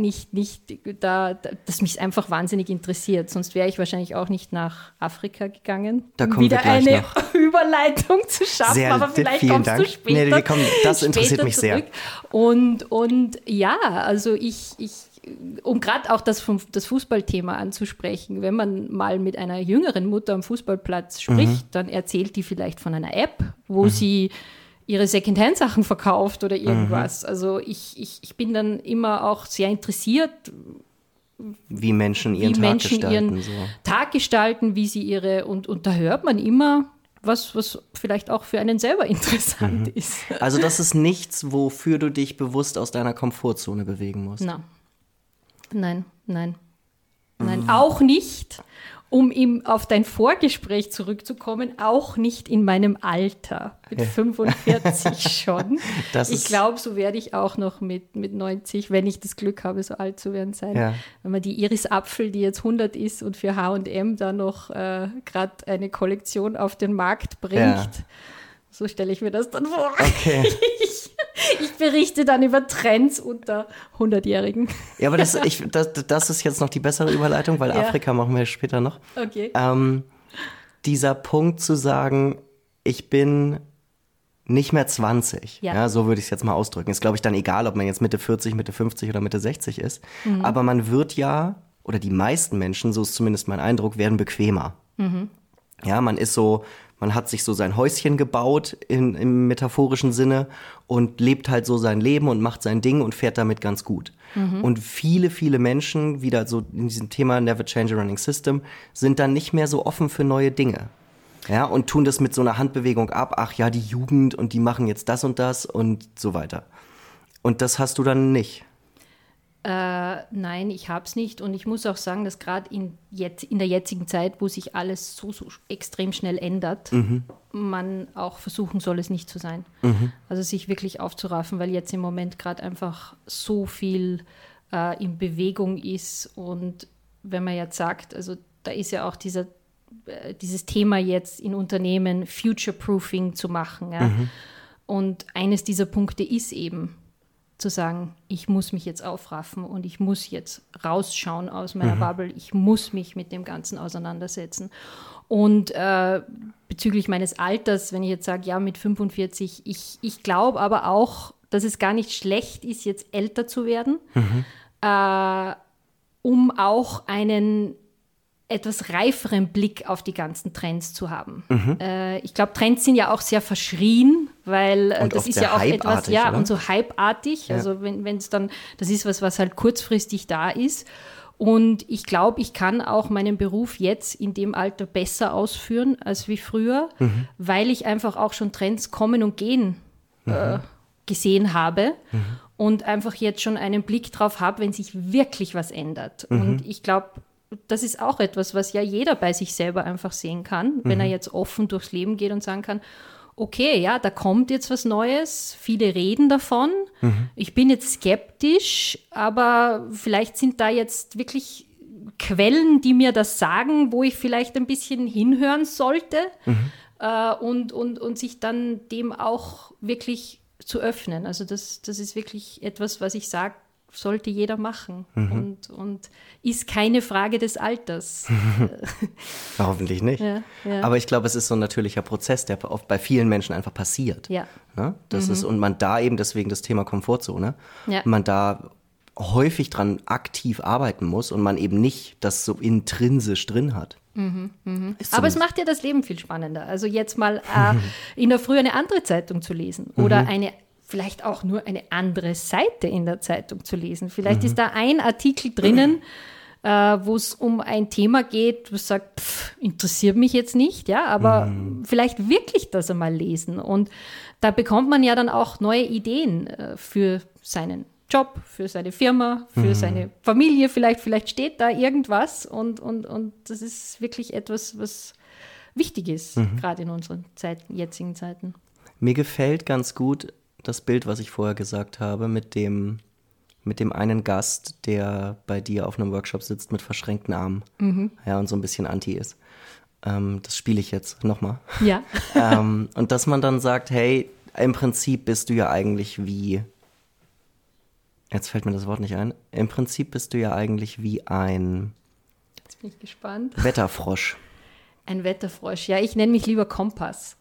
dass mich einfach wahnsinnig interessiert. Sonst wäre ich wahrscheinlich auch nicht nach Afrika gegangen, um wieder eine Überleitung zu schaffen, aber vielleicht kommst du später. Das interessiert mich sehr. Und ja, also um gerade auch das Fußballthema anzusprechen, wenn man mal mit einer jüngeren Mutter am Fußballplatz spricht, dann erzählt die vielleicht von einer App, wo sie ihre Secondhand-Sachen verkauft oder irgendwas. Also ich bin dann immer auch sehr interessiert, wie Menschen ihren Tag gestalten, wie sie und da hört man immer was vielleicht auch für einen selber interessant ist. Also das ist nichts, wofür du dich bewusst aus deiner Komfortzone bewegen musst? Nein, auch nicht, um auf dein Vorgespräch zurückzukommen, auch nicht in meinem Alter, mit 45 schon. Ich glaube, so werde ich auch noch mit 90, wenn ich das Glück habe, so alt zu werden sein. Ja. Wenn man die Iris Apfel, die jetzt 100 ist und für H&M da noch gerade eine Kollektion auf den Markt bringt, So stelle ich mir das dann vor. Okay. Ich berichte dann über Trends unter 100-Jährigen. Ja, aber das ist jetzt noch die bessere Überleitung, weil Afrika machen wir später noch. Okay. Dieser Punkt zu sagen, ich bin nicht mehr 20, ja, so würde ich es jetzt mal ausdrücken. Ist, glaube ich, dann egal, ob man jetzt Mitte 40, Mitte 50 oder Mitte 60 ist. Aber man wird ja, oder die meisten Menschen, so ist zumindest mein Eindruck, werden bequemer. Ja, man hat sich so sein Häuschen gebaut im metaphorischen Sinne und lebt halt so sein Leben und macht sein Ding und fährt damit ganz gut. Und viele, viele Menschen, wieder so in diesem Thema Never Change a Running System, sind dann nicht mehr so offen für neue Dinge. Ja, und tun das mit so einer Handbewegung ab. Ach ja, die Jugend und die machen jetzt das und das und so weiter. Und das hast du dann nicht. Nein, ich habe es nicht. Und ich muss auch sagen, dass gerade in der jetzigen Zeit, wo sich alles so extrem schnell ändert, man auch versuchen soll, es nicht zu sein. Also sich wirklich aufzuraffen, weil jetzt im Moment gerade einfach so viel in Bewegung ist. Und wenn man jetzt sagt, also da ist ja auch dieses Thema jetzt in Unternehmen, Future-Proofing zu machen. Ja? Und eines dieser Punkte ist eben, zu sagen, ich muss mich jetzt aufraffen und ich muss jetzt rausschauen aus meiner Bubble, ich muss mich mit dem Ganzen auseinandersetzen. Und bezüglich meines Alters, wenn ich jetzt sage, ja, mit 45, ich glaube aber auch, dass es gar nicht schlecht ist, jetzt älter zu werden, um auch einen etwas reiferen Blick auf die ganzen Trends zu haben. Ich glaube, Trends sind ja auch sehr verschrien, weil das ist ja auch etwas, ja, oder? Und so hypeartig. Ja. Also wenn es dann, das ist was halt kurzfristig da ist. Und ich glaube, ich kann auch meinen Beruf jetzt in dem Alter besser ausführen als wie früher, weil ich einfach auch schon Trends kommen und gehen gesehen habe und einfach jetzt schon einen Blick drauf habe, wenn sich wirklich was ändert. Und ich glaube, das ist auch etwas, was ja jeder bei sich selber einfach sehen kann, wenn er jetzt offen durchs Leben geht und sagen kann, okay, ja, da kommt jetzt was Neues, viele reden davon, ich bin jetzt skeptisch, aber vielleicht sind da jetzt wirklich Quellen, die mir das sagen, wo ich vielleicht ein bisschen hinhören sollte und sich dann dem auch wirklich zu öffnen. Also das ist wirklich etwas, was ich sage, sollte jeder machen und ist keine Frage des Alters. Hoffentlich nicht. Ja. Aber ich glaube, es ist so ein natürlicher Prozess, der oft bei vielen Menschen einfach passiert. Ja. Ne? Das ist, und man da eben deswegen das Thema Komfortzone, man da häufig dran aktiv arbeiten muss und man eben nicht das so intrinsisch drin hat. Aber es macht ja das Leben viel spannender. Also jetzt mal in der Früh eine andere Zeitung zu lesen oder vielleicht auch nur eine andere Seite in der Zeitung zu lesen. Vielleicht ist da ein Artikel drinnen, wo es um ein Thema geht, wo es sagt, interessiert mich jetzt nicht, ja, aber vielleicht wirklich das einmal lesen. Und da bekommt man ja dann auch neue Ideen für seinen Job, für seine Firma, für seine Familie. Vielleicht steht da irgendwas und das ist wirklich etwas, was wichtig ist, gerade in unseren jetzigen Zeiten. Mir gefällt ganz gut das Bild, was ich vorher gesagt habe, mit dem einen Gast, der bei dir auf einem Workshop sitzt mit verschränkten Armen, ja, und so ein bisschen anti ist. Das spiele ich jetzt nochmal. Ja. Und dass man dann sagt, hey, im Prinzip bist du ja eigentlich wie, jetzt fällt mir das Wort nicht ein, im Prinzip bist du ja eigentlich wie ein Jetzt bin ich gespannt. Wetterfrosch. Ein Wetterfrosch, ja, ich nenne mich lieber Kompass.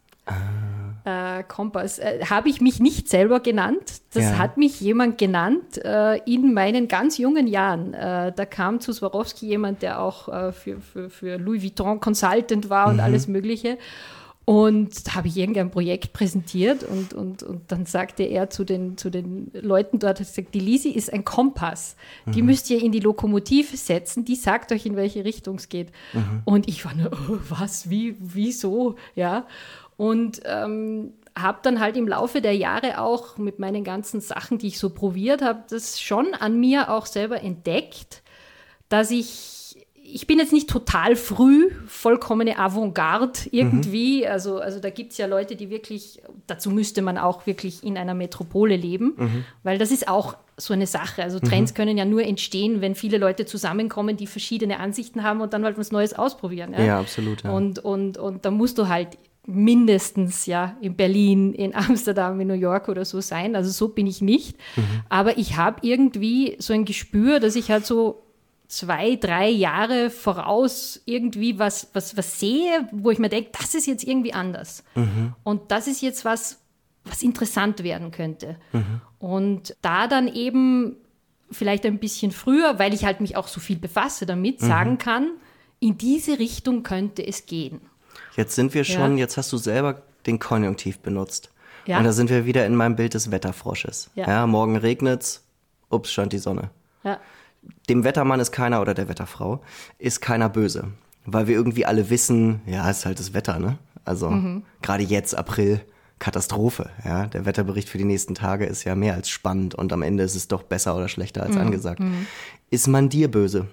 Kompass. Habe ich mich nicht selber genannt. Das hat mich jemand genannt in meinen ganz jungen Jahren. Da kam zu Swarovski jemand, der auch für Louis Vuitton Consultant war und alles Mögliche. Und da habe ich irgendein Projekt präsentiert und dann sagte er zu den Leuten dort, hat gesagt, die Lisi ist ein Kompass. Die müsst ihr in die Lokomotive setzen, die sagt euch, in welche Richtung es geht. Und ich war nur, was, wieso? Ja. Und habe dann halt im Laufe der Jahre auch mit meinen ganzen Sachen, die ich so probiert habe, das schon an mir auch selber entdeckt, dass ich bin jetzt nicht total früh, vollkommene Avantgarde irgendwie. Also da gibt es ja Leute, die wirklich, dazu müsste man auch wirklich in einer Metropole leben, weil das ist auch so eine Sache. Also Trends können ja nur entstehen, wenn viele Leute zusammenkommen, die verschiedene Ansichten haben und dann halt was Neues ausprobieren. Ja, ja, absolut. Ja. Und da musst du halt mindestens ja in Berlin, in Amsterdam, in New York oder so sein. Also so bin ich nicht. Aber ich habe irgendwie so ein Gespür, dass ich halt so 2, 3 Jahre voraus irgendwie was sehe, wo ich mir denke, das ist jetzt irgendwie anders. Und das ist jetzt was interessant werden könnte. Und da dann eben vielleicht ein bisschen früher, weil ich halt mich auch so viel befasse damit, sagen kann, in diese Richtung könnte es gehen. Jetzt sind wir schon, jetzt hast du selber den Konjunktiv benutzt. Ja. Und da sind wir wieder in meinem Bild des Wetterfrosches. Ja. Ja, morgen regnet's, ups, scheint die Sonne. Ja. Dem Wettermann ist keiner, oder der Wetterfrau, ist keiner böse. Weil wir irgendwie alle wissen, ja, ist halt das Wetter, ne? Also gerade jetzt, April, Katastrophe. Ja? Der Wetterbericht für die nächsten Tage ist ja mehr als spannend und am Ende ist es doch besser oder schlechter als angesagt. Ist man dir böse?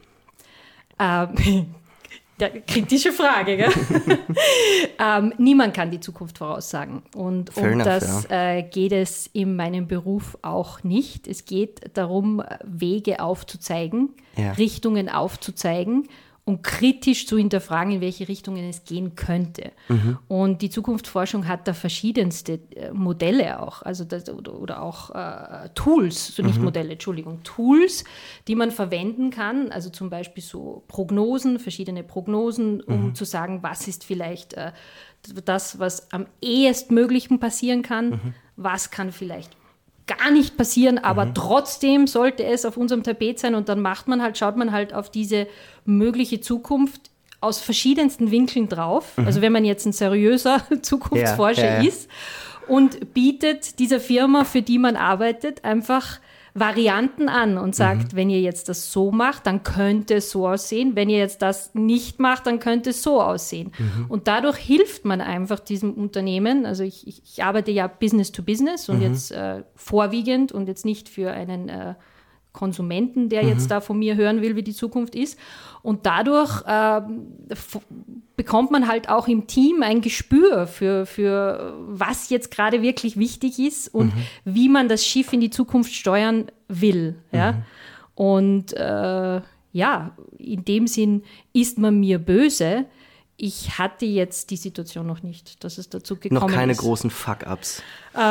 Ja, kritische Frage, gell? Niemand kann die Zukunft voraussagen. Und um das geht es in meinem Beruf auch nicht. Es geht darum, Wege aufzuzeigen, Richtungen aufzuzeigen und kritisch zu hinterfragen, in welche Richtungen es gehen könnte. Und die Zukunftsforschung hat da verschiedenste Modelle auch, also oder auch Tools, so nicht Modelle, Entschuldigung, Tools, die man verwenden kann, also zum Beispiel so Prognosen, verschiedene Prognosen, um zu sagen, was ist vielleicht das, was am ehestmöglichen passieren kann, was kann vielleicht gar nicht passieren, aber trotzdem sollte es auf unserem Tapet sein und dann schaut man halt auf diese mögliche Zukunft aus verschiedensten Winkeln drauf. Also wenn man jetzt ein seriöser Zukunftsforscher ist und bietet dieser Firma, für die man arbeitet, einfach Varianten an und sagt, wenn ihr jetzt das so macht, dann könnte es so aussehen. Wenn ihr jetzt das nicht macht, dann könnte es so aussehen. Und dadurch hilft man einfach diesem Unternehmen. Also ich arbeite ja Business to Business und jetzt vorwiegend und jetzt nicht für einen Konsumenten, der jetzt da von mir hören will, wie die Zukunft ist. Und dadurch bekommt man halt auch im Team ein Gespür für was jetzt gerade wirklich wichtig ist und wie man das Schiff in die Zukunft steuern will. Ja? Und in dem Sinn ist man mir böse. Ich hatte jetzt die Situation noch nicht, dass es dazu gekommen ist. Noch keine großen Fuck-Ups.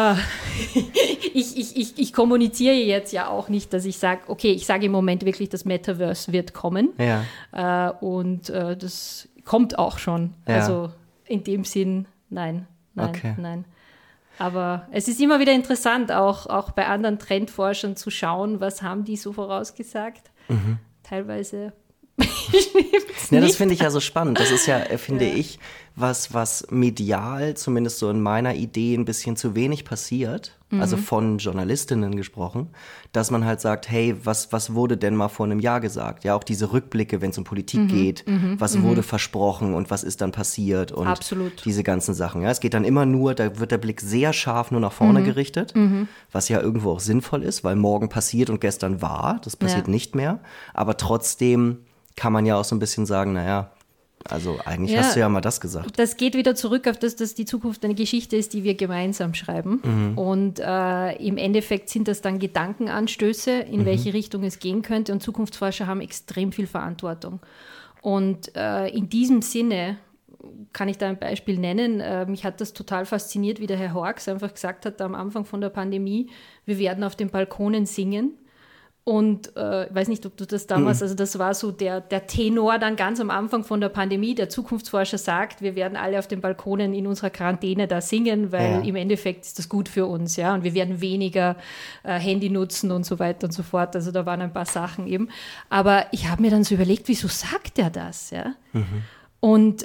Ich kommuniziere jetzt ja auch nicht, dass ich sage, okay, ich sage im Moment wirklich, das Metaverse wird kommen. Ja. Und das kommt auch schon. Ja. Also in dem Sinn, nein. Aber es ist immer wieder interessant, auch bei anderen Trendforschern zu schauen, was haben die so vorausgesagt. Teilweise ja, das finde ich ja so spannend. Das ist ja, finde ich, was medial, zumindest so in meiner Idee, ein bisschen zu wenig passiert, also von Journalistinnen gesprochen, dass man halt sagt, hey, was wurde denn mal vor einem Jahr gesagt? Ja, auch diese Rückblicke, wenn es um Politik geht, was wurde versprochen und was ist dann passiert und diese ganzen Sachen. Ja, es geht dann immer nur, da wird der Blick sehr scharf nur nach vorne gerichtet, was ja irgendwo auch sinnvoll ist, weil morgen passiert und gestern war, das passiert nicht mehr, aber trotzdem kann man ja auch so ein bisschen sagen, naja, also eigentlich hast du ja mal das gesagt. Das geht wieder zurück auf das, dass die Zukunft eine Geschichte ist, die wir gemeinsam schreiben. Und im Endeffekt sind das dann Gedankenanstöße, in welche Richtung es gehen könnte. Und Zukunftsforscher haben extrem viel Verantwortung. Und in diesem Sinne kann ich da ein Beispiel nennen. Mich hat das total fasziniert, wie der Herr Horks einfach gesagt hat, am Anfang von der Pandemie, wir werden auf den Balkonen singen. Und ich weiß nicht, ob du das damals, also das war so der Tenor dann ganz am Anfang von der Pandemie. Der Zukunftsforscher sagt, wir werden alle auf den Balkonen in unserer Quarantäne da singen, weil im Endeffekt ist das gut für uns, ja. Und wir werden weniger Handy nutzen und so weiter und so fort. Also da waren ein paar Sachen eben. Aber ich habe mir dann so überlegt, wieso sagt er das, ja? Und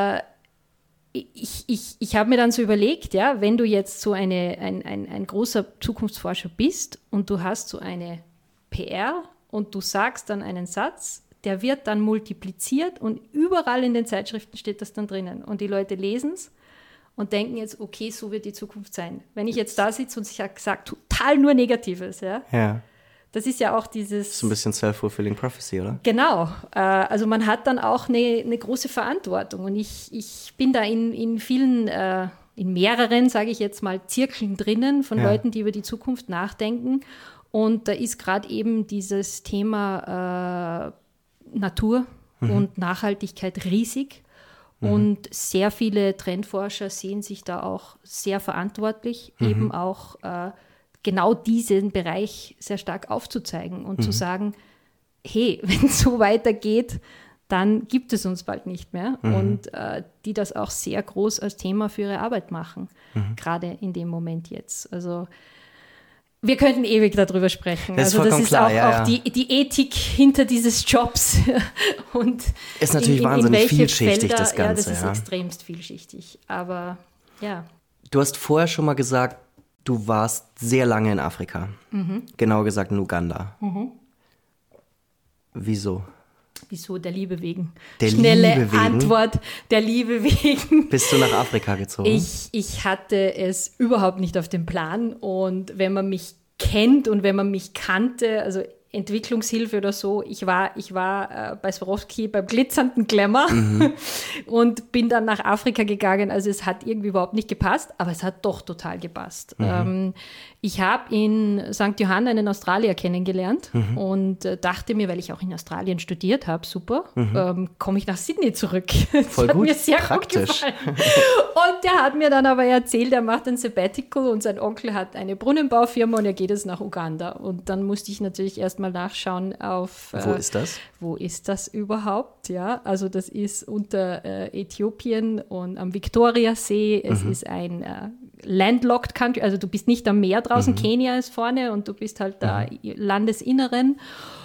ich habe mir dann so überlegt, ja, wenn du jetzt so ein großer Zukunftsforscher bist und du hast so eine PR und du sagst dann einen Satz, der wird dann multipliziert und überall in den Zeitschriften steht das dann drinnen. Und die Leute lesen es und denken jetzt, okay, so wird die Zukunft sein. Wenn ich jetzt da sitze und ich sage total nur Negatives, ja. Das ist ja auch dieses... Das ist ein bisschen self-fulfilling prophecy, oder? Genau. Also man hat dann auch eine große Verantwortung. Und ich bin da in vielen, in mehreren, sage ich jetzt mal, Zirkeln drinnen von Leuten, die über die Zukunft nachdenken. Und da ist gerade eben dieses Thema Natur und Nachhaltigkeit riesig. Und sehr viele Trendforscher sehen sich da auch sehr verantwortlich, eben auch genau diesen Bereich sehr stark aufzuzeigen und zu sagen, hey, wenn es so weitergeht, dann gibt es uns bald nicht mehr. Und die das auch sehr groß als Thema für ihre Arbeit machen, gerade in dem Moment jetzt. Also wir könnten ewig darüber sprechen. Das ist also das ist klar, auch die Ethik hinter dieses Jobs. Und ist natürlich wahnsinnig vielschichtig, Felder, das Ganze. Ja, das ist extremst vielschichtig. Aber ja. Du hast vorher schon mal gesagt, du warst sehr lange in Afrika. Genauer gesagt in Uganda. Wieso? Wieso? Der Liebe wegen. Der Schnelle Liebe wegen? Antwort, der Liebe wegen. Bist du nach Afrika gezogen? Ich hatte es überhaupt nicht auf dem Plan. Und wenn man mich kennt und wenn man mich kannte, also Entwicklungshilfe oder so, ich war bei Swarovski beim glitzernden Glamour und bin dann nach Afrika gegangen. Also es hat irgendwie überhaupt nicht gepasst, aber es hat doch total gepasst. Ich habe in St. Johann einen Australier kennengelernt und dachte mir, weil ich auch in Australien studiert habe, super, komme ich nach Sydney zurück. Das Voll hat gut, mir sehr praktisch. gut gefallen. Und der hat mir dann aber erzählt, er macht ein Sabbatical und sein Onkel hat eine Brunnenbaufirma und er geht jetzt nach Uganda. Und dann musste ich natürlich erstmal nachschauen auf... Wo ist das? Wo ist das überhaupt? Ja, also das ist unter Äthiopien und am Viktoriasee. Es ist ein landlocked Country, also du bist nicht am Meer draußen, Kenia ist vorne und du bist halt da Landesinneren.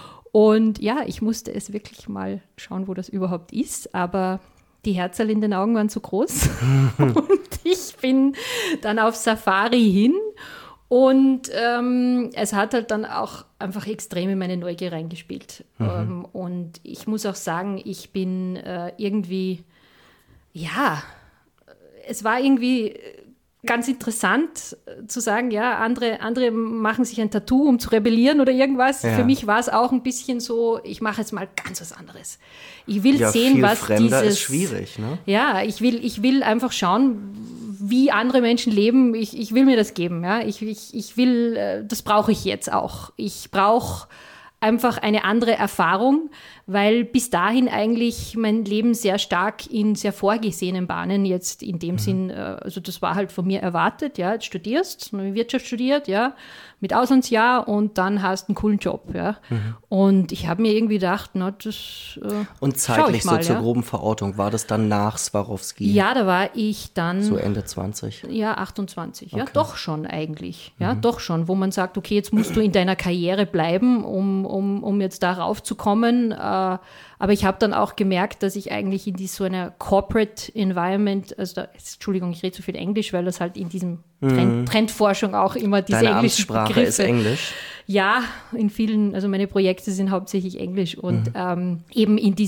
Und ja, ich musste es wirklich mal schauen, wo das überhaupt ist, aber die Herzerl in den Augen waren zu groß. Und ich bin dann auf Safari hin und es hat halt dann auch einfach extrem in meine Neugier reingespielt. Und ich muss auch sagen, ich bin irgendwie, ja, es war irgendwie ganz interessant zu sagen, ja, andere machen sich ein Tattoo, um zu rebellieren oder irgendwas. Ja. Für mich war es auch ein bisschen so, ich mache jetzt mal ganz was anderes. Ich will sehen, viel was Fremder dieses... ist schwierig, ne? Ja, ich will einfach schauen, wie andere Menschen leben. Ich will mir das geben, ja. Ich will, das brauche ich jetzt auch. Ich brauche einfach eine andere Erfahrung, weil bis dahin eigentlich mein Leben sehr stark in sehr vorgesehenen Bahnen jetzt in dem Sinn, also das war halt von mir erwartet, ja, jetzt studierst, Wirtschaft studiert, ja, mit Auslandsjahr und dann hast einen coolen Job, ja. Und ich habe mir irgendwie gedacht, na, das und zeitlich schau ich mal, so zur ja. groben Verortung, war das dann nach Swarovski? Ja, da war ich dann... So Ende 20? Ja, 28. Ja, Okay. doch schon eigentlich. Ja, doch schon, wo man sagt, okay, jetzt musst du in deiner Karriere bleiben, um jetzt darauf zu kommen. Aber ich habe dann auch gemerkt, dass ich eigentlich in so einer Corporate Environment, also Entschuldigung, ich rede so viel Englisch, weil das halt in diesem Trendforschung auch immer diese Deine englischen Amtssprache Begriffe. ist Englisch? Ja, in vielen, also meine Projekte sind hauptsächlich Englisch und eben in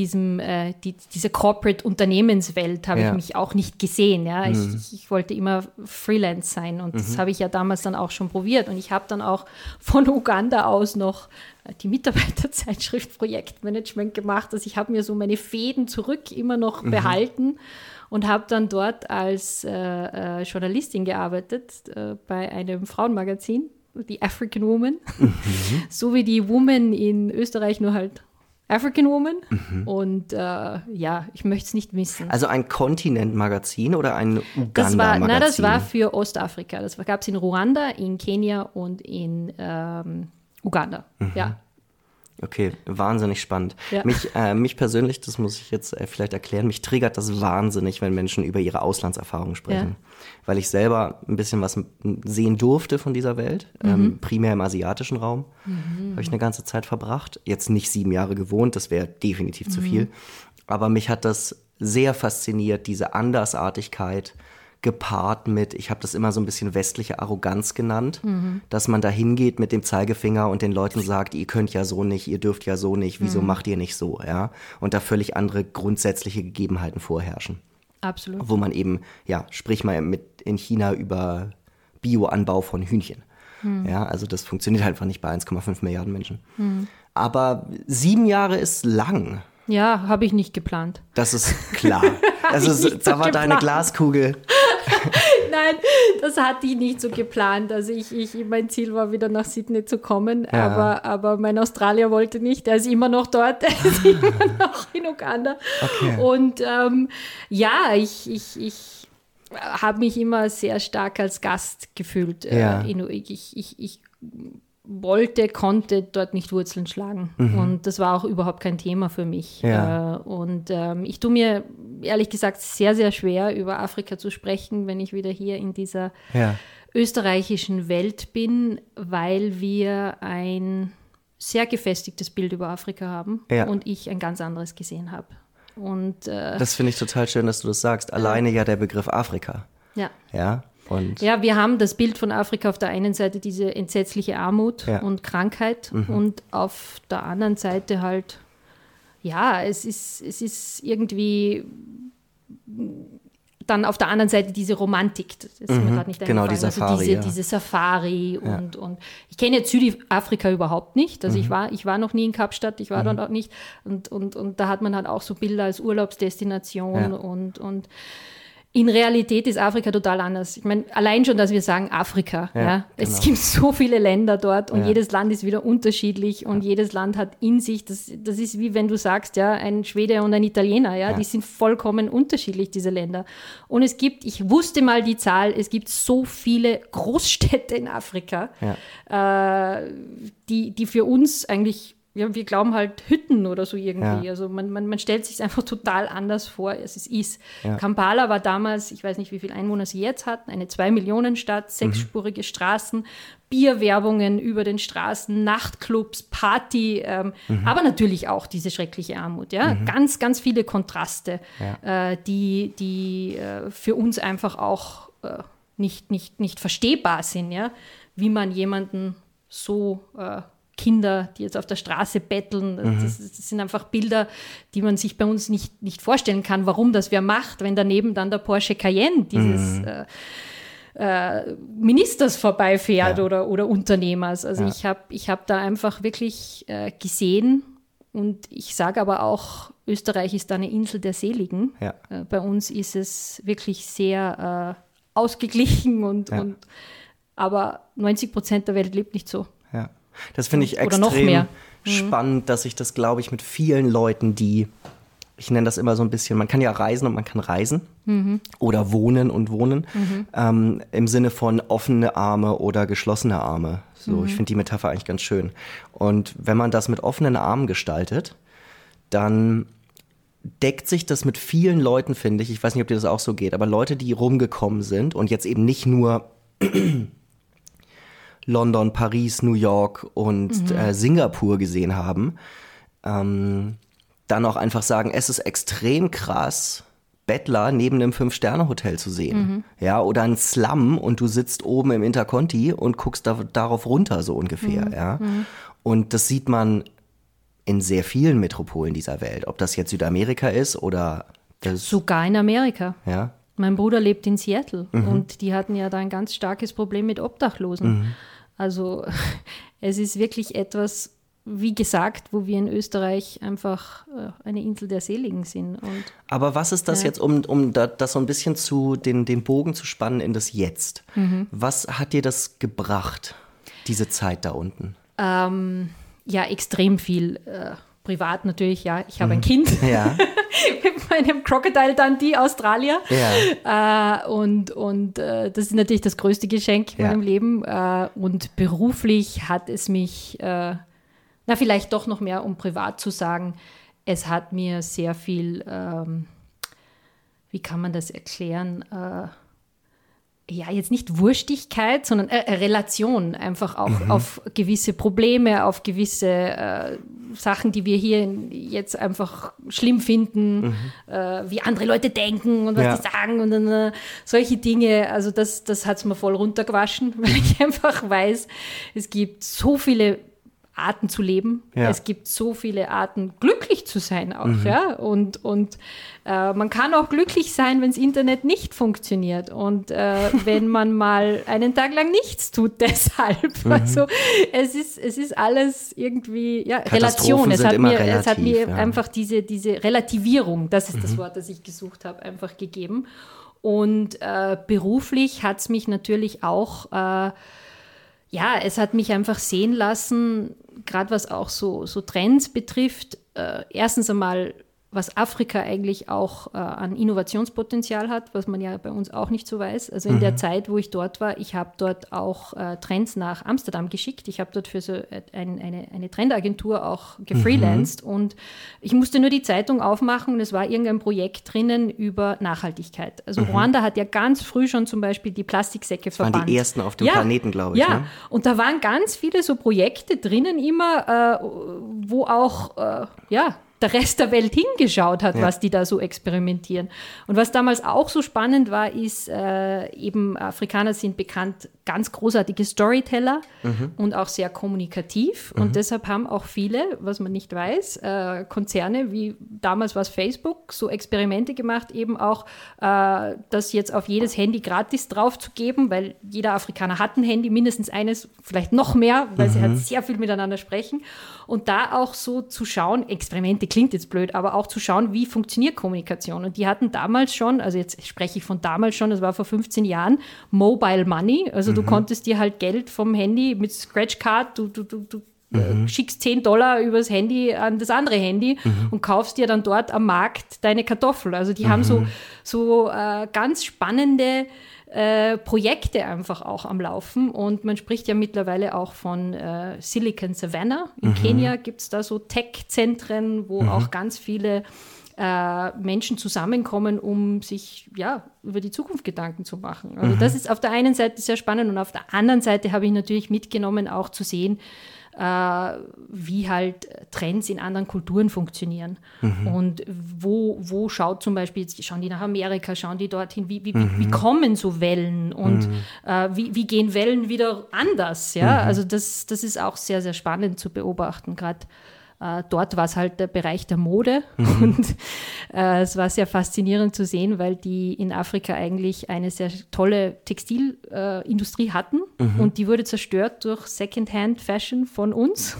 dieser Corporate-Unternehmenswelt habe ich mich auch nicht gesehen. Ja? Ich wollte immer Freelance sein und das habe ich ja damals dann auch schon probiert und ich habe dann auch von Uganda aus noch die Mitarbeiterzeitschrift Projektmanagement gemacht. Also ich habe mir so meine Fäden zurück immer noch behalten und habe dann dort als Journalistin gearbeitet bei einem Frauenmagazin, die African Woman, so wie die Woman in Österreich, nur halt African Woman. Und ja, ich möchte es nicht missen. Also ein Kontinentmagazin oder ein Uganda-Magazin? Das war für Ostafrika. Das gab es in Ruanda, in Kenia und in Uganda. Ja. Okay, wahnsinnig spannend. Ja. Mich persönlich, das muss ich jetzt vielleicht erklären, mich triggert das wahnsinnig, wenn Menschen über ihre Auslandserfahrungen sprechen. Ja. Weil ich selber ein bisschen was sehen durfte von dieser Welt, primär im asiatischen Raum. Habe ich eine ganze Zeit verbracht. Jetzt nicht 7 Jahre gewohnt, das wäre definitiv zu viel. Aber mich hat das sehr fasziniert, diese Andersartigkeit, gepaart mit, ich habe das immer so ein bisschen westliche Arroganz genannt, dass man da hingeht mit dem Zeigefinger und den Leuten sagt, ihr könnt ja so nicht, ihr dürft ja so nicht, wieso macht ihr nicht so, ja? Und da völlig andere grundsätzliche Gegebenheiten vorherrschen. Absolut. Wo man eben, ja, sprich mal in China über Bioanbau von Hühnchen. Ja, also das funktioniert einfach nicht bei 1,5 Milliarden Menschen. Aber 7 Jahre ist lang. Ja, habe ich nicht geplant. Das ist klar. Da war deine Glaskugel. Nein, das hatte ich nicht so geplant. Also mein Ziel war, wieder nach Sydney zu kommen, aber mein Australier wollte nicht. Der ist immer noch dort, der ist immer noch in Uganda. Okay. Und ich habe mich immer sehr stark als Gast gefühlt. Ich konnte dort nicht Wurzeln schlagen. Und das war auch überhaupt kein Thema für mich. Ja. Ich tue mir ehrlich gesagt sehr, sehr schwer, über Afrika zu sprechen, wenn ich wieder hier in dieser österreichischen Welt bin, weil wir ein sehr gefestigtes Bild über Afrika haben und ich ein ganz anderes gesehen habe. Und das finde ich total schön, dass du das sagst. Alleine ja der Begriff Afrika. Ja. Ja. Und wir haben das Bild von Afrika auf der einen Seite diese entsetzliche Armut und Krankheit und auf der anderen Seite halt, es ist irgendwie dann auf der anderen Seite diese Romantik. Das ist mir gerade nicht eingefallen. Die Safari, also diese Safari und ich kenne jetzt Südafrika überhaupt nicht. Also ich war noch nie in Kapstadt, ich war dort auch nicht und da hat man halt auch so Bilder als Urlaubsdestination und in Realität ist Afrika total anders. Ich meine, allein schon, dass wir sagen Afrika. Es gibt so viele Länder dort und jedes Land ist wieder unterschiedlich und jedes Land hat in sich, das ist wie wenn du sagst, ein Schwede und ein Italiener, die sind vollkommen unterschiedlich, diese Länder. Und ich wusste mal die Zahl, es gibt so viele Großstädte in Afrika, die für uns eigentlich, wir glauben halt Hütten oder so irgendwie. Ja. Also man stellt sich einfach total anders vor, als es ist. Ja. Kampala war damals, ich weiß nicht, wie viele Einwohner sie jetzt hatten, eine 2-Millionen-Stadt, 6-spurige Straßen, Bierwerbungen über den Straßen, Nachtclubs, Party, aber natürlich auch diese schreckliche Armut. Ganz, ganz viele Kontraste, die für uns einfach auch nicht verstehbar sind, wie man jemanden so Kinder, die jetzt auf der Straße betteln. Das sind einfach Bilder, die man sich bei uns nicht vorstellen kann, warum das wer macht, wenn daneben dann der Porsche Cayenne dieses Ministers vorbeifährt oder Unternehmers. Also ich hab da einfach wirklich gesehen und ich sage aber auch, Österreich ist da eine Insel der Seligen. Ja. Bei uns ist es wirklich sehr ausgeglichen aber 90% der Welt lebt nicht so. Ja. Das finde ich extrem spannend, dass ich das, glaube ich, mit vielen Leuten, ich nenne das immer so ein bisschen, man kann ja reisen und man kann reisen oder wohnen und wohnen, im Sinne von offene Arme oder geschlossene Arme. So, ich finde die Metapher eigentlich ganz schön. Und wenn man das mit offenen Armen gestaltet, dann deckt sich das mit vielen Leuten, finde ich. Ich weiß nicht, ob dir das auch so geht, aber Leute, die rumgekommen sind und jetzt eben nicht nur London, Paris, New York und Singapur gesehen haben, dann auch einfach sagen, es ist extrem krass, Bettler neben einem 5-Sterne-Hotel zu sehen. Oder ein Slum und du sitzt oben im Interconti und guckst darauf runter, so ungefähr. Und das sieht man in sehr vielen Metropolen dieser Welt, ob das jetzt Südamerika ist oder sogar in Amerika. Ja. Mein Bruder lebt in Seattle und die hatten ja da ein ganz starkes Problem mit Obdachlosen. Also es ist wirklich etwas, wie gesagt, wo wir in Österreich einfach eine Insel der Seligen sind. Aber was ist das jetzt, um das so ein bisschen den Bogen zu spannen in das Jetzt? Was hat dir das gebracht, diese Zeit da unten? Extrem viel. Privat natürlich, ich habe ein Kind mit meinem Crocodile Dundee Australier. Und das ist natürlich das größte Geschenk in meinem Leben. Und beruflich hat es mich, vielleicht doch noch mehr, um privat zu sagen, es hat mir sehr viel, wie kann man das erklären, jetzt nicht Wurstigkeit, sondern Relation einfach auch auf gewisse Probleme, auf gewisse Sachen, die wir hier jetzt einfach schlimm finden, wie andere Leute denken und was die sagen und solche Dinge. Also das hat es mir voll runtergewaschen, weil ich einfach weiß, es gibt so viele Arten zu leben. Es gibt so viele Arten, glücklich zu sein auch. Und man kann auch glücklich sein, wenn das Internet nicht funktioniert und wenn man mal einen Tag lang nichts tut deshalb. Also es ist alles irgendwie Relation. Es hat mir einfach diese Relativierung, das ist das Wort, das ich gesucht habe, einfach gegeben. Und beruflich hat es mich natürlich auch, es hat mich einfach sehen lassen, gerade was auch so Trends betrifft. Erstens einmal, was Afrika eigentlich auch an Innovationspotenzial hat, was man ja bei uns auch nicht so weiß. Also in der Zeit, wo ich dort war, ich habe dort auch Trends nach Amsterdam geschickt. Ich habe dort für so eine Trendagentur auch gefreelanced und ich musste nur die Zeitung aufmachen und es war irgendein Projekt drinnen über Nachhaltigkeit. Also Ruanda hat ja ganz früh schon zum Beispiel die Plastiksäcke verbannt. Das waren die ersten auf dem Planeten, glaube ich. Ja, ne? Und da waren ganz viele so Projekte drinnen immer, wo auch, der Rest der Welt hingeschaut hat, was die da so experimentieren. Und was damals auch so spannend war, ist eben Afrikaner sind bekannt, ganz großartige Storyteller und auch sehr kommunikativ. Und deshalb haben auch viele, was man nicht weiß, Konzerne wie damals war es Facebook, so Experimente gemacht, eben auch das jetzt auf jedes Handy gratis draufzugeben, weil jeder Afrikaner hat ein Handy, mindestens eines, vielleicht noch mehr, weil sie halt sehr viel miteinander sprechen. Und da auch so zu schauen, Experimente klingt jetzt blöd, aber auch zu schauen, wie funktioniert Kommunikation. Und die hatten damals schon, also jetzt spreche ich von damals schon, das war vor 15 Jahren, Mobile Money. Also du konntest dir halt Geld vom Handy mit Scratchcard, du schickst $10 übers Handy an das andere Handy und kaufst dir dann dort am Markt deine Kartoffel. Also die haben so ganz spannende Projekte einfach auch am Laufen und man spricht ja mittlerweile auch von Silicon Savannah. In Kenia gibt es da so Tech-Zentren, wo auch ganz viele Menschen zusammenkommen, um sich über die Zukunft Gedanken zu machen. Also das ist auf der einen Seite sehr spannend und auf der anderen Seite habe ich natürlich mitgenommen, auch zu sehen, wie halt Trends in anderen Kulturen funktionieren. Und wo schaut zum Beispiel, jetzt schauen die nach Amerika, schauen die dorthin, wie kommen so Wellen und wie gehen Wellen wieder anders? Ja? Also das ist auch sehr, sehr spannend zu beobachten, gerade dort war es halt der Bereich der Mode und es war sehr faszinierend zu sehen, weil die in Afrika eigentlich eine sehr tolle Textilindustrie hatten und die wurde zerstört durch Secondhand-Fashion von uns,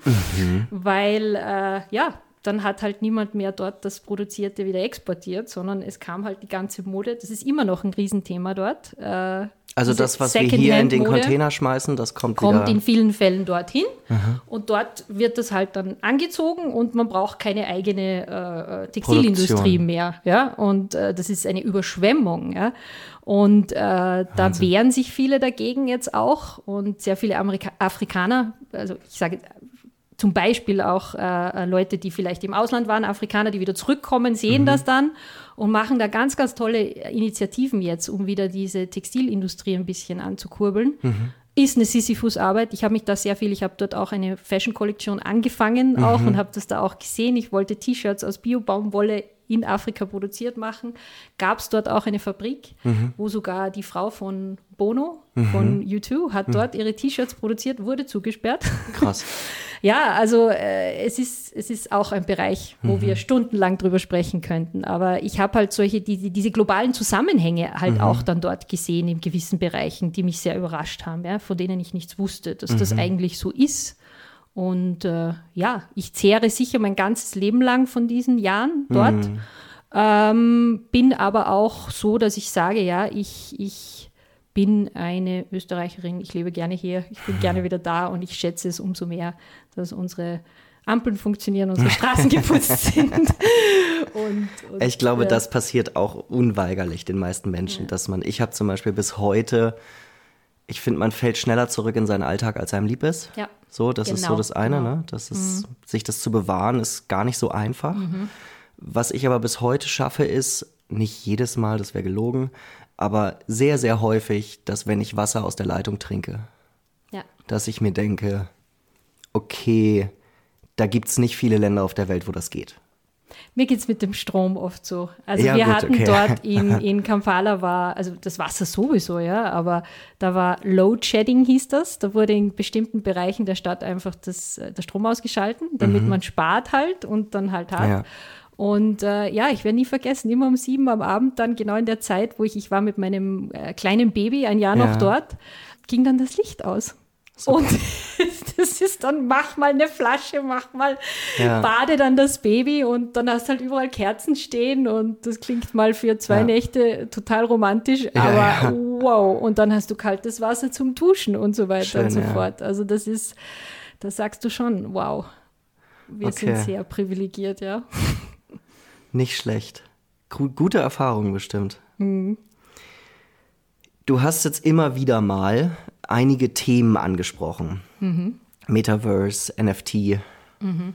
weil dann hat halt niemand mehr dort das Produzierte wieder exportiert, sondern es kam halt die ganze Mode, das ist immer noch ein Riesenthema dort. Also das, was wir hier in den Container schmeißen, das kommt in vielen Fällen dorthin und dort wird das halt dann angezogen und man braucht keine eigene Textilindustrie mehr. Ja? Und das ist eine Überschwemmung. Ja? Und da wehren sich viele dagegen jetzt auch und sehr viele Afrikaner, also ich sage zum Beispiel auch Leute, die vielleicht im Ausland waren, Afrikaner, die wieder zurückkommen, sehen das dann und machen da ganz, ganz tolle Initiativen jetzt, um wieder diese Textilindustrie ein bisschen anzukurbeln. Ist eine Sisyphus-Arbeit. Ich habe dort auch eine Fashion-Kollektion angefangen auch und habe das da auch gesehen. Ich wollte T-Shirts aus Bio-Baumwolle in Afrika produziert machen. Gab es dort auch eine Fabrik, wo sogar die Frau von Bono, von U2, hat dort ihre T-Shirts produziert, wurde zugesperrt. Krass. Ja, also es ist auch ein Bereich, wo wir stundenlang drüber sprechen könnten. Aber ich habe halt diese globalen Zusammenhänge halt auch dann dort gesehen in gewissen Bereichen, die mich sehr überrascht haben, ja, von denen ich nichts wusste, dass das eigentlich so ist. Und ich zehre sicher mein ganzes Leben lang von diesen Jahren dort. Bin aber auch so, dass ich sage, ich bin eine Österreicherin, ich lebe gerne hier, ich bin gerne wieder da und ich schätze es umso mehr, dass unsere Ampeln funktionieren, unsere Straßen geputzt sind. Und ich glaube, das passiert auch unweigerlich den meisten Menschen, dass ich habe zum Beispiel bis heute, ich finde, man fällt schneller zurück in seinen Alltag, als einem lieb ist. Ja. So, das ist so das eine, ne? Das ist, sich das zu bewahren, ist gar nicht so einfach. Was ich aber bis heute schaffe, ist, nicht jedes Mal, das wäre gelogen, aber sehr, sehr häufig, dass wenn ich Wasser aus der Leitung trinke, dass ich mir denke, okay, da gibt es nicht viele Länder auf der Welt, wo das geht. Mir geht es mit dem Strom oft so. Also wir hatten dort in Kampala also das Wasser sowieso, ja, aber da war Load Shedding hieß das. Da wurde in bestimmten Bereichen der Stadt einfach der Strom ausgeschalten, damit man spart halt und dann halt hat. Ja. Und ich werde nie vergessen, immer um 7 am Abend, dann genau in der Zeit, wo ich war mit meinem kleinen Baby, ein Jahr noch dort, ging dann das Licht aus. Super. Und Das ist dann, mach mal eine Flasche, bade dann das Baby und dann hast du halt überall Kerzen stehen und das klingt mal für 2 Nächte total romantisch, aber wow. Und dann hast du kaltes Wasser zum Duschen und so weiter Schön, und so fort. Also da sagst du schon, wow, wir sind sehr privilegiert, ja. Nicht schlecht. Gute Erfahrung bestimmt. Mhm. Du hast jetzt immer wieder mal einige Themen angesprochen. Mhm. Metaverse, NFT. Mhm.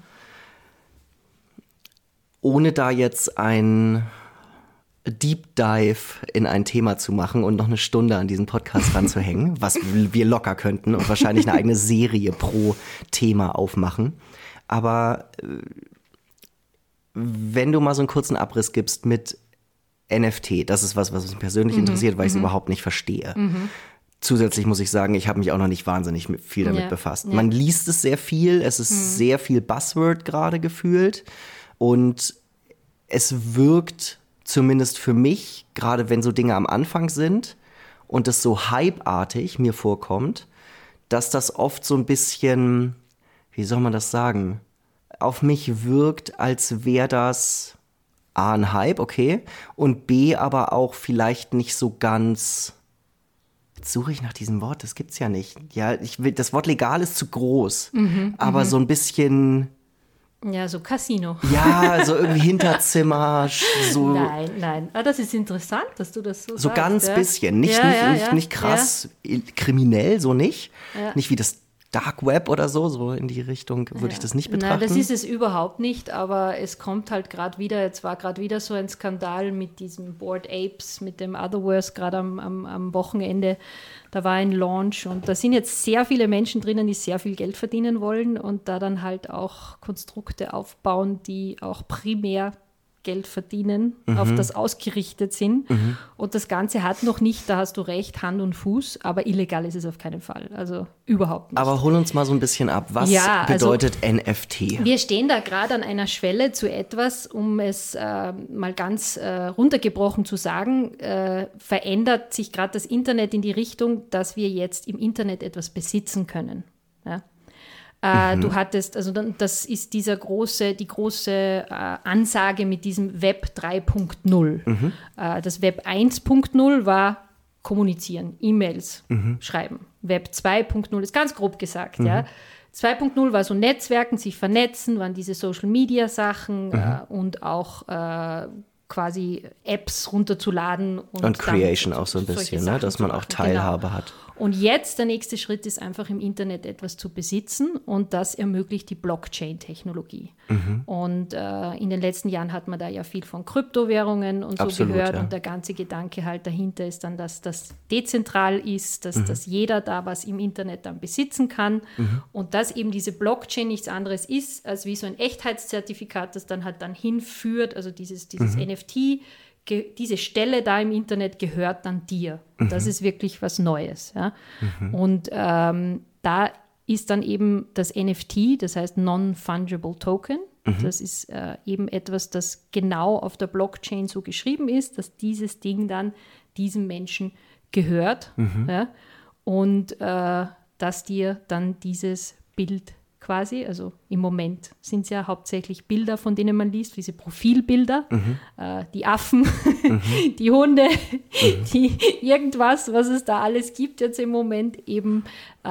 Ohne da jetzt ein Deep Dive in ein Thema zu machen und noch eine Stunde an diesen Podcast ranzuhängen, was wir locker könnten und wahrscheinlich eine eigene Serie pro Thema aufmachen. Aber wenn du mal so einen kurzen Abriss gibst mit NFT, das ist was mich persönlich interessiert, weil ich es überhaupt nicht verstehe. Mhm. Zusätzlich muss ich sagen, ich habe mich auch noch nicht wahnsinnig viel damit befasst. Ja. Man liest es sehr viel, es ist sehr viel Buzzword gerade gefühlt und es wirkt zumindest für mich, gerade wenn so Dinge am Anfang sind und es so hypeartig mir vorkommt, dass das oft so ein bisschen, wie soll man das sagen, auf mich wirkt, als wäre das A, ein Hype, okay, und B, aber auch vielleicht nicht so ganz, jetzt suche ich nach diesem Wort, das gibt's ja nicht. Ja, das Wort legal ist zu groß, aber so ein bisschen... Ja, so Casino. Ja, so irgendwie Hinterzimmer, so... Nein. Ah, das ist interessant, dass du das so sagst. So ganz bisschen, nicht krass kriminell, so nicht. Ja. Nicht wie das Dark Web oder so in die Richtung würde ich das nicht betrachten. Nein, das ist es überhaupt nicht, aber es kommt halt gerade wieder, jetzt war gerade wieder so ein Skandal mit diesem Bored Apes, mit dem Otherverse, gerade am Wochenende, da war ein Launch und da sind jetzt sehr viele Menschen drinnen, die sehr viel Geld verdienen wollen und da dann halt auch Konstrukte aufbauen, die auch primär Geld verdienen, auf das ausgerichtet sind. Und das Ganze hat noch nicht, da hast du recht, Hand und Fuß, aber illegal ist es auf keinen Fall. Also überhaupt nicht. Aber hol uns mal so ein bisschen ab. Was bedeutet NFT? Wir stehen da gerade an einer Schwelle zu etwas, um es mal ganz runtergebrochen zu sagen, verändert sich gerade das Internet in die Richtung, dass wir jetzt im Internet etwas besitzen können. Ja? Du hattest, also das ist die große Ansage mit diesem Web 3.0. Das Web 1.0 war kommunizieren, E-Mails schreiben. Web 2.0 ist ganz grob gesagt, ja. 2.0 war so Netzwerken, sich vernetzen, waren diese Social-Media-Sachen und auch quasi Apps runterzuladen. Und Creation auch so ein bisschen, ne? Dass man auch Teilhabe hat. Und jetzt der nächste Schritt ist einfach im Internet etwas zu besitzen und das ermöglicht die Blockchain-Technologie. Und in den letzten Jahren hat man da ja viel von Kryptowährungen und so gehört und der ganze Gedanke halt dahinter ist dann, dass das dezentral ist, dass jeder da was im Internet dann besitzen kann und dass eben diese Blockchain nichts anderes ist, als wie so ein Echtheitszertifikat, das dann halt dann hinführt, also dieses NFT, diese Stelle da im Internet gehört dann dir. Das ist wirklich was Neues. Ja? Und da ist dann eben das NFT, das heißt Non-Fungible Token. Das ist eben etwas, das genau auf der Blockchain so geschrieben ist, dass dieses Ding dann diesem Menschen gehört. Ja? Und dass dir dann dieses Bild quasi, also im Moment sind es ja hauptsächlich Bilder, von denen man liest, diese Profilbilder, die Affen, die Hunde, die irgendwas, was es da alles gibt jetzt im Moment, eben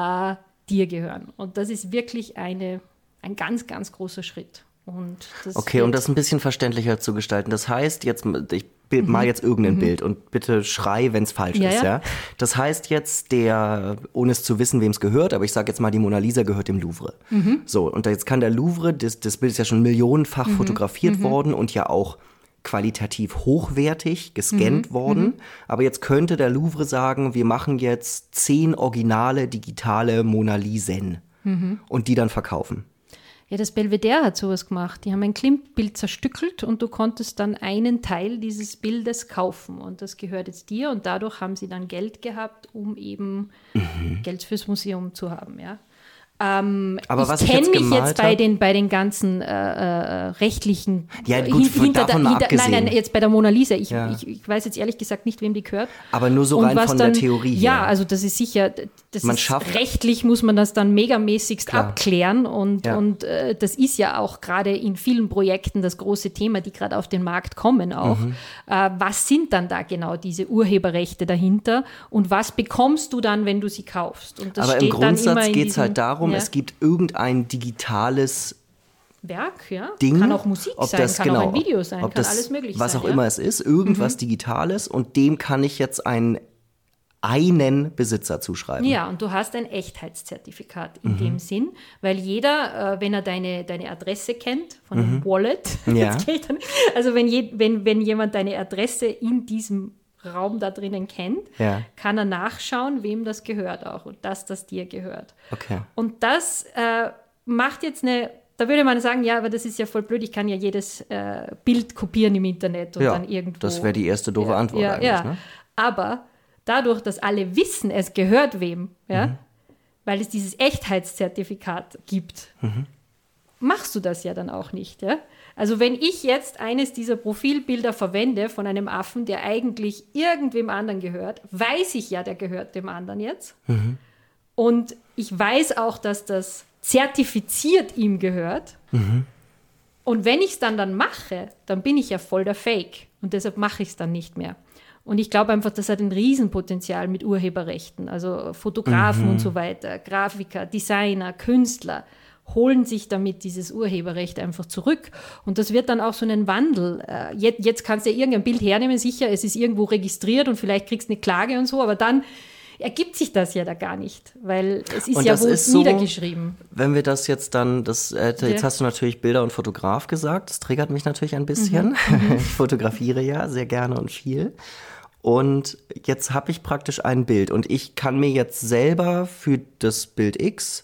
dir gehören. Und das ist wirklich ein ganz, ganz großer Schritt. Und das um das ein bisschen verständlicher zu gestalten. Das heißt, ich mal jetzt irgendein Bild und bitte schrei, wenn es falsch ist. Ja? Das heißt jetzt, ohne es zu wissen, wem es gehört, aber ich sage jetzt mal, die Mona Lisa gehört dem Louvre. So, und jetzt kann der Louvre, das Bild ist ja schon millionenfach fotografiert worden und ja auch qualitativ hochwertig gescannt worden. Aber jetzt könnte der Louvre sagen, wir machen jetzt 10 originale digitale Mona Lisen und die dann verkaufen. Ja, das Belvedere hat sowas gemacht. Die haben ein Klimmbild zerstückelt und du konntest dann einen Teil dieses Bildes kaufen. Und das gehört jetzt dir und dadurch haben sie dann Geld gehabt, um eben Geld fürs Museum zu haben. Ja. Aber was ich ich jetzt kenne mich gemalt jetzt bei den ganzen rechtlichen Ja, gut, davon mal abgesehen. Nein, jetzt bei der Mona Lisa. Ich Ja. weiß jetzt ehrlich gesagt nicht, wem die gehört. Aber nur so Und rein was von dann, der Theorie her. Ja, also das ist sicher, rechtlich muss man das dann megamäßigst abklären und das ist ja auch gerade in vielen Projekten das große Thema, die gerade auf den Markt kommen auch. Was sind dann da genau diese Urheberrechte dahinter und was bekommst du dann, wenn du sie kaufst? Und das Aber im steht dann immer Grundsatz in geht es diesem- halt darum, es gibt irgendein digitales Werk, ja. Ding. Kann auch Musik ob sein, das, kann auch ein Video sein, ob kann das, alles möglich was sein. auch immer es ist, irgendwas Digitales und dem kann ich jetzt einen Besitzer zuschreiben. Ja, und du hast ein Echtheitszertifikat in dem Sinn, weil jeder, wenn er deine Adresse kennt, von dem Wallet, Ja. also wenn jemand deine Adresse in diesem Raum da drinnen kennt, Ja. kann er nachschauen, wem das gehört auch und dass das dir gehört. Okay. Und das macht jetzt da würde man sagen, ja, aber das ist ja voll blöd, ich kann ja jedes Bild kopieren im Internet und dann irgendwo. Das wäre die erste doofe Antwort eigentlich. Ne? Aber dadurch, dass alle wissen, es gehört wem, weil es dieses Echtheitszertifikat gibt, machst du das ja dann auch nicht. Ja? Also wenn ich jetzt eines dieser Profilbilder verwende von einem Affen, der eigentlich irgendwem anderen gehört, weiß ich ja, der gehört dem anderen jetzt. Und ich weiß auch, dass das zertifiziert ihm gehört. Und wenn ich es dann mache, dann bin ich ja voll der Fake. Und deshalb mache ich es dann nicht mehr. Und ich glaube einfach, das hat ein Riesenpotenzial mit Urheberrechten. Also Fotografen und so weiter, Grafiker, Designer, Künstler holen sich damit dieses Urheberrecht einfach zurück. Und das wird dann auch so einen Wandel. Jetzt kannst du ja irgendein Bild hernehmen, sicher, es ist irgendwo registriert und vielleicht kriegst du eine Klage und so, aber dann ergibt sich das ja da gar nicht, weil es ist ja wohl niedergeschrieben. Wenn wir das jetzt dann, jetzt hast du natürlich Bilder und Fotograf gesagt, das triggert mich natürlich ein bisschen. Ich fotografiere ja sehr gerne und viel. Und jetzt habe ich praktisch ein Bild und ich kann mir jetzt selber für das Bild X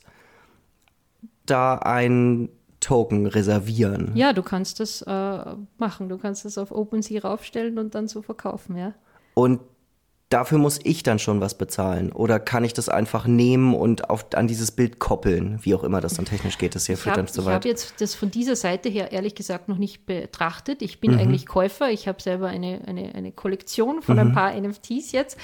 da ein Token reservieren. Ja, du kannst das machen. Du kannst das auf OpenSea raufstellen und dann so verkaufen, ja. Und dafür muss ich dann schon was bezahlen? Oder kann ich das einfach nehmen und an dieses Bild koppeln? Wie auch immer das dann technisch geht, das hier führt dann zu weit. Ich habe jetzt das von dieser Seite her ehrlich gesagt noch nicht betrachtet. Ich bin eigentlich Käufer. Ich habe selber eine Kollektion von ein paar NFTs jetzt.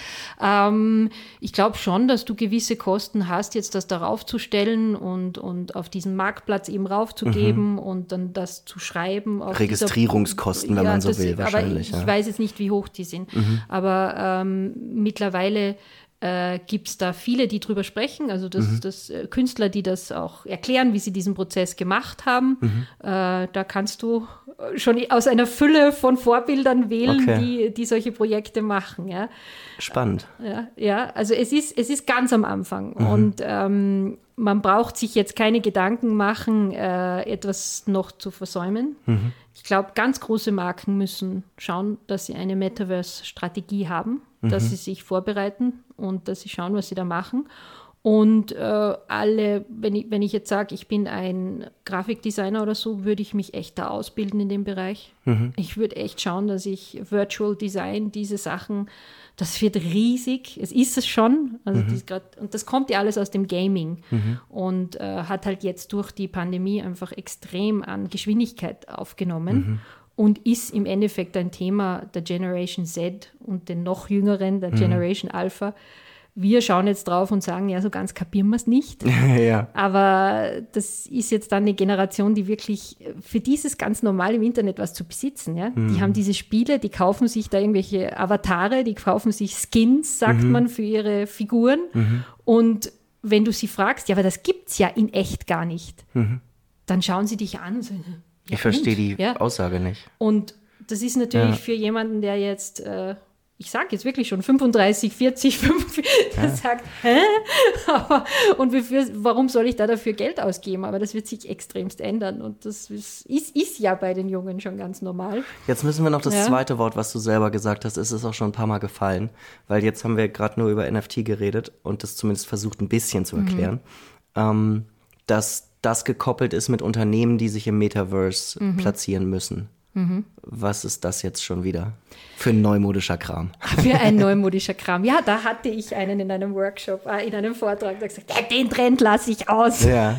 Ich glaube schon, dass du gewisse Kosten hast, jetzt das darauf zu stellen und auf diesen Marktplatz eben raufzugeben und dann das zu schreiben. Registrierungskosten, wenn man so will, wahrscheinlich. Aber ich weiß jetzt nicht, wie hoch die sind. Aber mittlerweile gibt es da viele, die drüber sprechen, also das Künstler, die das auch erklären, wie sie diesen Prozess gemacht haben. Da kannst du schon aus einer Fülle von Vorbildern wählen, die solche Projekte machen. Ja. Spannend. Ja, also es ist ganz am Anfang und man braucht sich jetzt keine Gedanken machen, etwas noch zu versäumen. Ich glaube, ganz große Marken müssen schauen, dass sie eine Metaverse-Strategie haben, dass sie sich vorbereiten und dass sie schauen, was sie da machen. Und alle, wenn ich jetzt sage, ich bin ein Grafikdesigner oder so, würde ich mich echt da ausbilden in dem Bereich. Ich würde echt schauen, dass ich Virtual Design, diese Sachen, das wird riesig. Es ist es schon. Also und das kommt ja alles aus dem Gaming und hat halt jetzt durch die Pandemie einfach extrem an Geschwindigkeit aufgenommen. Und ist im Endeffekt ein Thema der Generation Z und den noch jüngeren, der Generation Alpha. Wir schauen jetzt drauf und sagen, ja, so ganz kapieren wir es nicht. Ja. Aber das ist jetzt dann eine Generation, die wirklich, für die ist es ganz normal, im Internet was zu besitzen. Ja? Die haben diese Spiele, die kaufen sich da irgendwelche Avatare, die kaufen sich Skins, sagt man, für ihre Figuren. Und wenn du sie fragst, ja, aber das gibt's ja in echt gar nicht, dann schauen sie dich an und sagen, ja, ich verstehe die Aussage nicht. Und das ist natürlich für jemanden, der jetzt, ich sage jetzt wirklich schon 35, 40, 45, der sagt, hä? Und warum soll ich da dafür Geld ausgeben? Aber das wird sich extremst ändern und das ist ja bei den Jungen schon ganz normal. Jetzt müssen wir noch das zweite Wort, was du selber gesagt hast, ist auch schon ein paar Mal gefallen, weil jetzt haben wir gerade nur über NFT geredet und das zumindest versucht ein bisschen zu erklären, dass das gekoppelt ist mit Unternehmen, die sich im Metaverse platzieren müssen. Was ist das jetzt schon wieder für ein neumodischer Kram? Für ein neumodischer Kram. Ja, da hatte ich einen in einem Workshop, in einem Vortrag, der gesagt hat, den Trend lasse ich aus. Ja.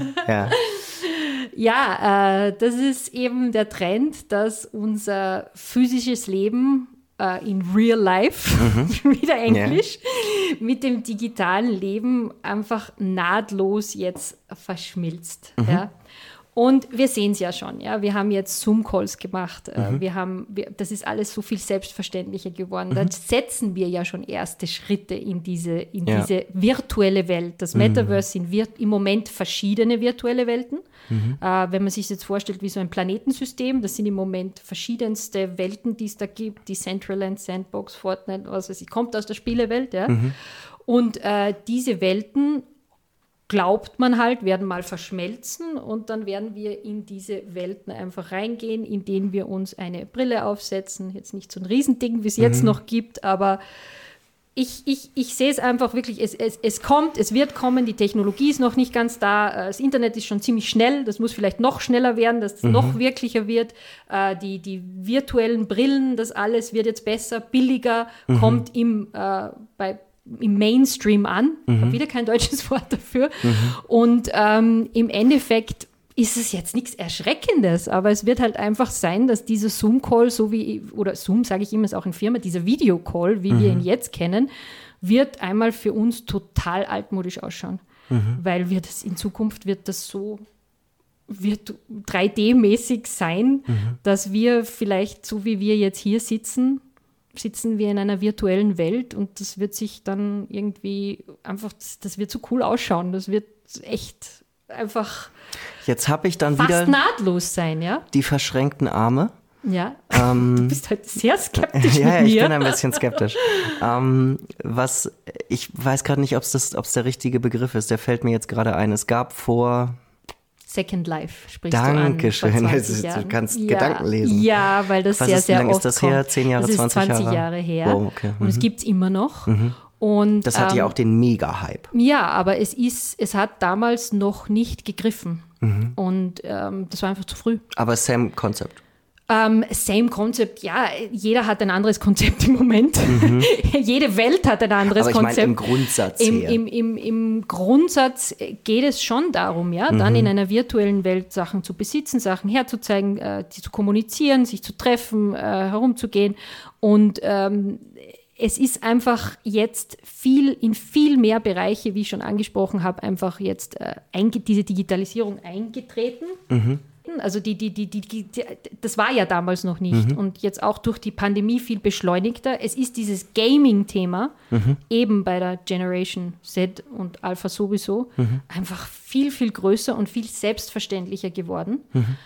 Ja, das ist eben der Trend, dass unser physisches Leben in real life, wieder Englisch, mit dem digitalen Leben einfach nahtlos jetzt verschmilzt. Ja. Und wir sehen es ja schon, ja. Wir haben jetzt Zoom-Calls gemacht. Das ist alles so viel selbstverständlicher geworden. Da setzen wir ja schon erste Schritte in diese virtuelle Welt. Das Metaverse sind im Moment verschiedene virtuelle Welten. Wenn man sich jetzt vorstellt, wie so ein Planetensystem, das sind im Moment verschiedenste Welten, die es da gibt. Die Decentraland, Sandbox, Fortnite, was weiß ich, kommt aus der Spielewelt. Ja. Und diese Welten, glaubt man halt, werden mal verschmelzen und dann werden wir in diese Welten einfach reingehen, indem wir uns eine Brille aufsetzen. Jetzt nicht so ein Riesending, wie es jetzt noch gibt, aber ich sehe es einfach wirklich, es wird kommen, die Technologie ist noch nicht ganz da, das Internet ist schon ziemlich schnell, das muss vielleicht noch schneller werden, dass das noch wirklicher wird, die virtuellen Brillen, das alles wird jetzt besser, billiger, kommt im Mainstream an. Ich habe wieder kein deutsches Wort dafür. Und im Endeffekt ist es jetzt nichts Erschreckendes, aber es wird halt einfach sein, dass dieser Zoom-Call, oder Zoom sage ich immer, ist auch in Firma, dieser Video-Call, wie wir ihn jetzt kennen, wird einmal für uns total altmodisch ausschauen. Weil in Zukunft wird 3D-mäßig sein, dass wir vielleicht, so wie wir jetzt hier sitzen wir in einer virtuellen Welt und das wird sich dann irgendwie einfach, das wird so cool ausschauen. Das wird echt einfach jetzt habe ich dann fast wieder nahtlos sein, ja? Die verschränkten Arme. Ja, du bist halt sehr skeptisch mit mir. Ja, ich bin ein bisschen skeptisch. Ich weiß gerade nicht, ob es der richtige Begriff ist. Der fällt mir jetzt gerade ein. Es gab vor... Second Life sprichst Dankeschön. du an. Du kannst Gedanken lesen. Ja, weil das sehr oft kommt. Wie lange ist das her? 10 Jahre, 20 Jahre? Das ist 20 Jahre her. Wow, okay. Und es gibt es immer noch. Und, das hatte ja auch den Mega-Hype. Ja, aber es hat damals noch nicht gegriffen. Und das war einfach zu früh. Aber same Concept. Same Concept, ja, jeder hat ein anderes Konzept im Moment. Jede Welt hat ein anderes Konzept. Aber ich meine im Grundsatz her. Im Grundsatz geht es schon darum, ja, dann in einer virtuellen Welt Sachen zu besitzen, Sachen herzuzeigen, die zu kommunizieren, sich zu treffen, herumzugehen. Und es ist einfach jetzt in viel mehr Bereiche, wie ich schon angesprochen habe, einfach jetzt diese Digitalisierung eingetreten. Also das war ja damals noch nicht und jetzt auch durch die Pandemie viel beschleunigter. Es ist dieses Gaming-Thema eben bei der Generation Z und Alpha sowieso einfach viel, viel größer und viel selbstverständlicher geworden.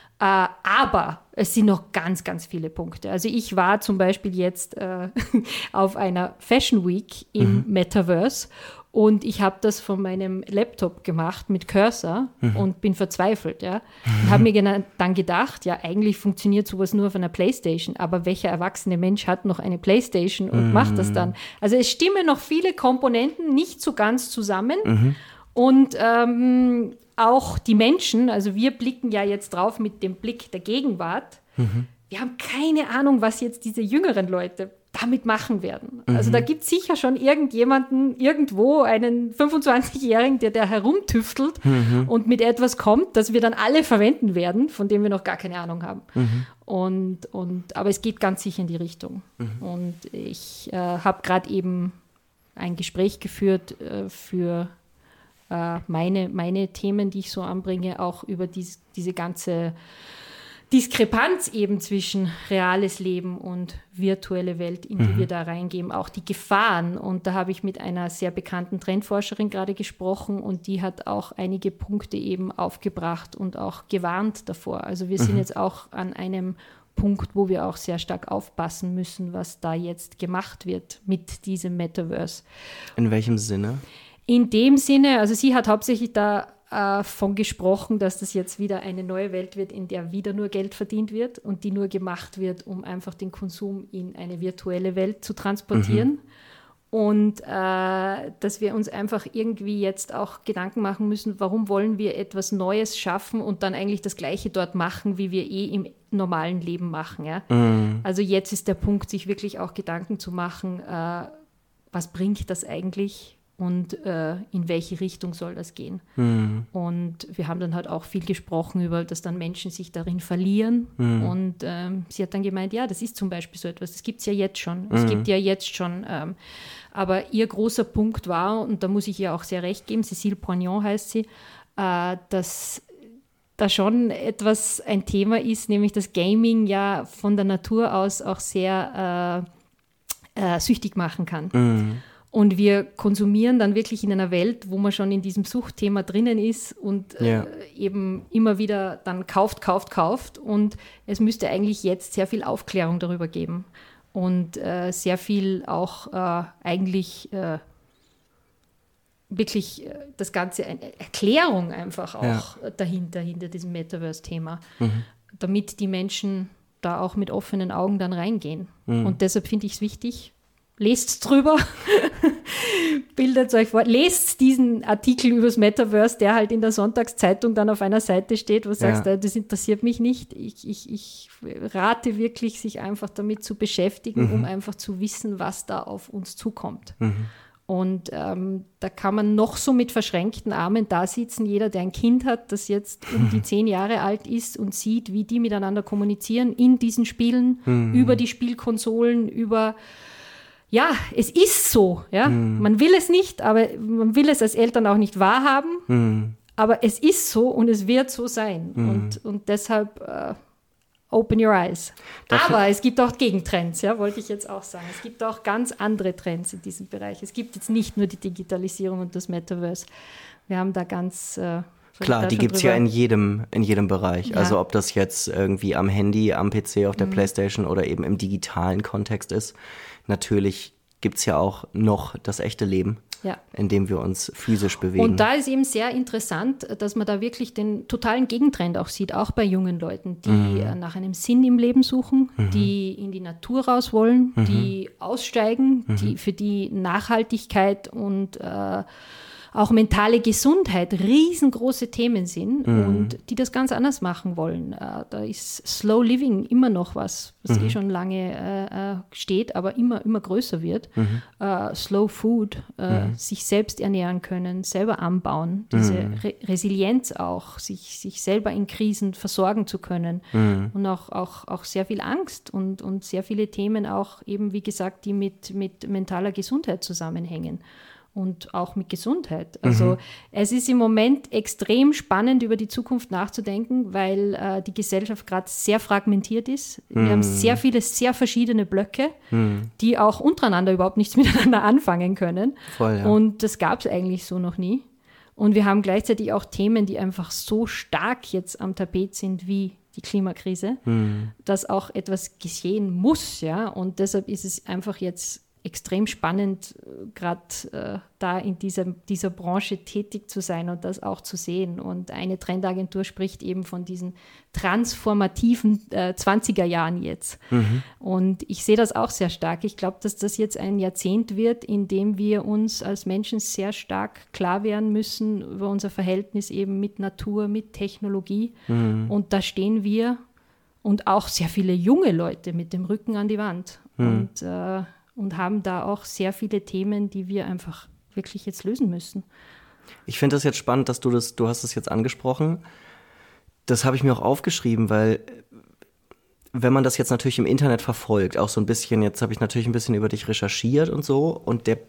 Aber es sind noch ganz, ganz viele Punkte. Also ich war zum Beispiel jetzt auf einer Fashion Week im Metaverse und ich habe das von meinem Laptop gemacht mit Cursor und bin verzweifelt. Ja. Und habe mir dann gedacht, ja, eigentlich funktioniert sowas nur auf einer Playstation, aber welcher erwachsene Mensch hat noch eine Playstation und macht das dann? Also es stimmen noch viele Komponenten nicht so ganz zusammen und auch die Menschen, also wir blicken ja jetzt drauf mit dem Blick der Gegenwart. Wir haben keine Ahnung, was jetzt diese jüngeren Leute damit machen werden. Also da gibt es sicher schon irgendjemanden, irgendwo, einen 25-Jährigen, der herumtüftelt und mit etwas kommt, das wir dann alle verwenden werden, von dem wir noch gar keine Ahnung haben. Aber es geht ganz sicher in die Richtung. Und ich habe gerade eben ein Gespräch geführt für meine Themen, die ich so anbringe, auch über diese ganze Diskrepanz eben zwischen reales Leben und virtuelle Welt, in die wir da reingehen, auch die Gefahren. Und da habe ich mit einer sehr bekannten Trendforscherin gerade gesprochen und die hat auch einige Punkte eben aufgebracht und auch gewarnt davor. Also wir sind jetzt auch an einem Punkt, wo wir auch sehr stark aufpassen müssen, was da jetzt gemacht wird mit diesem Metaverse. In welchem Sinne? In dem Sinne, also sie hat hauptsächlich davon gesprochen, dass das jetzt wieder eine neue Welt wird, in der wieder nur Geld verdient wird und die nur gemacht wird, um einfach den Konsum in eine virtuelle Welt zu transportieren. Und dass wir uns einfach irgendwie jetzt auch Gedanken machen müssen, warum wollen wir etwas Neues schaffen und dann eigentlich das Gleiche dort machen, wie wir im normalen Leben machen. Ja? Also jetzt ist der Punkt, sich wirklich auch Gedanken zu machen, was bringt das eigentlich und in welche Richtung soll das gehen. Und wir haben dann halt auch viel gesprochen über, dass dann Menschen sich darin verlieren. Und sie hat dann gemeint, ja, das ist zum Beispiel so etwas, das gibt es ja jetzt schon. Es gibt ja jetzt schon. Aber ihr großer Punkt war, und da muss ich ihr auch sehr recht geben, Cécile Poignon heißt sie, dass da schon etwas ein Thema ist, nämlich dass Gaming ja von der Natur aus auch sehr süchtig machen kann. Und wir konsumieren dann wirklich in einer Welt, wo man schon in diesem Suchtthema drinnen ist und eben immer wieder dann kauft. Und es müsste eigentlich jetzt sehr viel Aufklärung darüber geben. Und sehr viel auch eigentlich wirklich das Ganze, eine Erklärung einfach auch dahinter diesem Metaverse-Thema, damit die Menschen da auch mit offenen Augen dann reingehen. Und deshalb finde ich es wichtig, lest drüber, bildet euch vor, lest diesen Artikel über das Metaverse, der halt in der Sonntagszeitung dann auf einer Seite steht, wo du sagst, das interessiert mich nicht. Ich rate wirklich, sich einfach damit zu beschäftigen, um einfach zu wissen, was da auf uns zukommt. Und da kann man noch so mit verschränkten Armen da sitzen. Jeder, der ein Kind hat, das jetzt um die 10 Jahre alt ist und sieht, wie die miteinander kommunizieren in diesen Spielen, über die Spielkonsolen, ja, es ist so. Ja? Man will es nicht, aber man will es als Eltern auch nicht wahrhaben. Aber es ist so und es wird so sein. Und deshalb open your eyes. Aber es gibt auch Gegentrends, ja, wollte ich jetzt auch sagen. Es gibt auch ganz andere Trends in diesem Bereich. Es gibt jetzt nicht nur die Digitalisierung und das Metaverse. Wir haben da ganz... Klar, die gibt es ja in jedem Bereich. Ja. Also ob das jetzt irgendwie am Handy, am PC, auf der Playstation oder eben im digitalen Kontext ist. Natürlich gibt es ja auch noch das echte Leben, in dem wir uns physisch bewegen. Und da ist eben sehr interessant, dass man da wirklich den totalen Gegentrend auch sieht, auch bei jungen Leuten, die nach einem Sinn im Leben suchen, die in die Natur raus wollen, die aussteigen, für die Nachhaltigkeit und auch mentale Gesundheit riesengroße Themen sind und die das ganz anders machen wollen. Da ist Slow Living immer noch was schon lange steht, aber immer größer wird. Slow Food, sich selbst ernähren können, selber anbauen, diese Resilienz auch, sich selber in Krisen versorgen zu können und auch sehr viel Angst und sehr viele Themen auch eben, wie gesagt, die mit mentaler Gesundheit zusammenhängen. Und auch mit Gesundheit. Also es ist im Moment extrem spannend, über die Zukunft nachzudenken, weil die Gesellschaft gerade sehr fragmentiert ist. Wir haben sehr viele, sehr verschiedene Blöcke, die auch untereinander überhaupt nichts miteinander anfangen können. Voll, ja. Und das gab es eigentlich so noch nie. Und wir haben gleichzeitig auch Themen, die einfach so stark jetzt am Tapet sind wie die Klimakrise, dass auch etwas geschehen muss. Ja? Und deshalb ist es einfach jetzt extrem spannend, gerade da in dieser Branche tätig zu sein und das auch zu sehen. Und eine Trendagentur spricht eben von diesen transformativen 20er Jahren jetzt. Und ich sehe das auch sehr stark. Ich glaube, dass das jetzt ein Jahrzehnt wird, in dem wir uns als Menschen sehr stark klar werden müssen über unser Verhältnis eben mit Natur, mit Technologie. Und da stehen wir und auch sehr viele junge Leute mit dem Rücken an die Wand. Und haben da auch sehr viele Themen, die wir einfach wirklich jetzt lösen müssen. Ich finde das jetzt spannend, dass du hast es jetzt angesprochen. Das habe ich mir auch aufgeschrieben, weil wenn man das jetzt natürlich im Internet verfolgt, auch so ein bisschen, jetzt habe ich natürlich ein bisschen über dich recherchiert und so, und der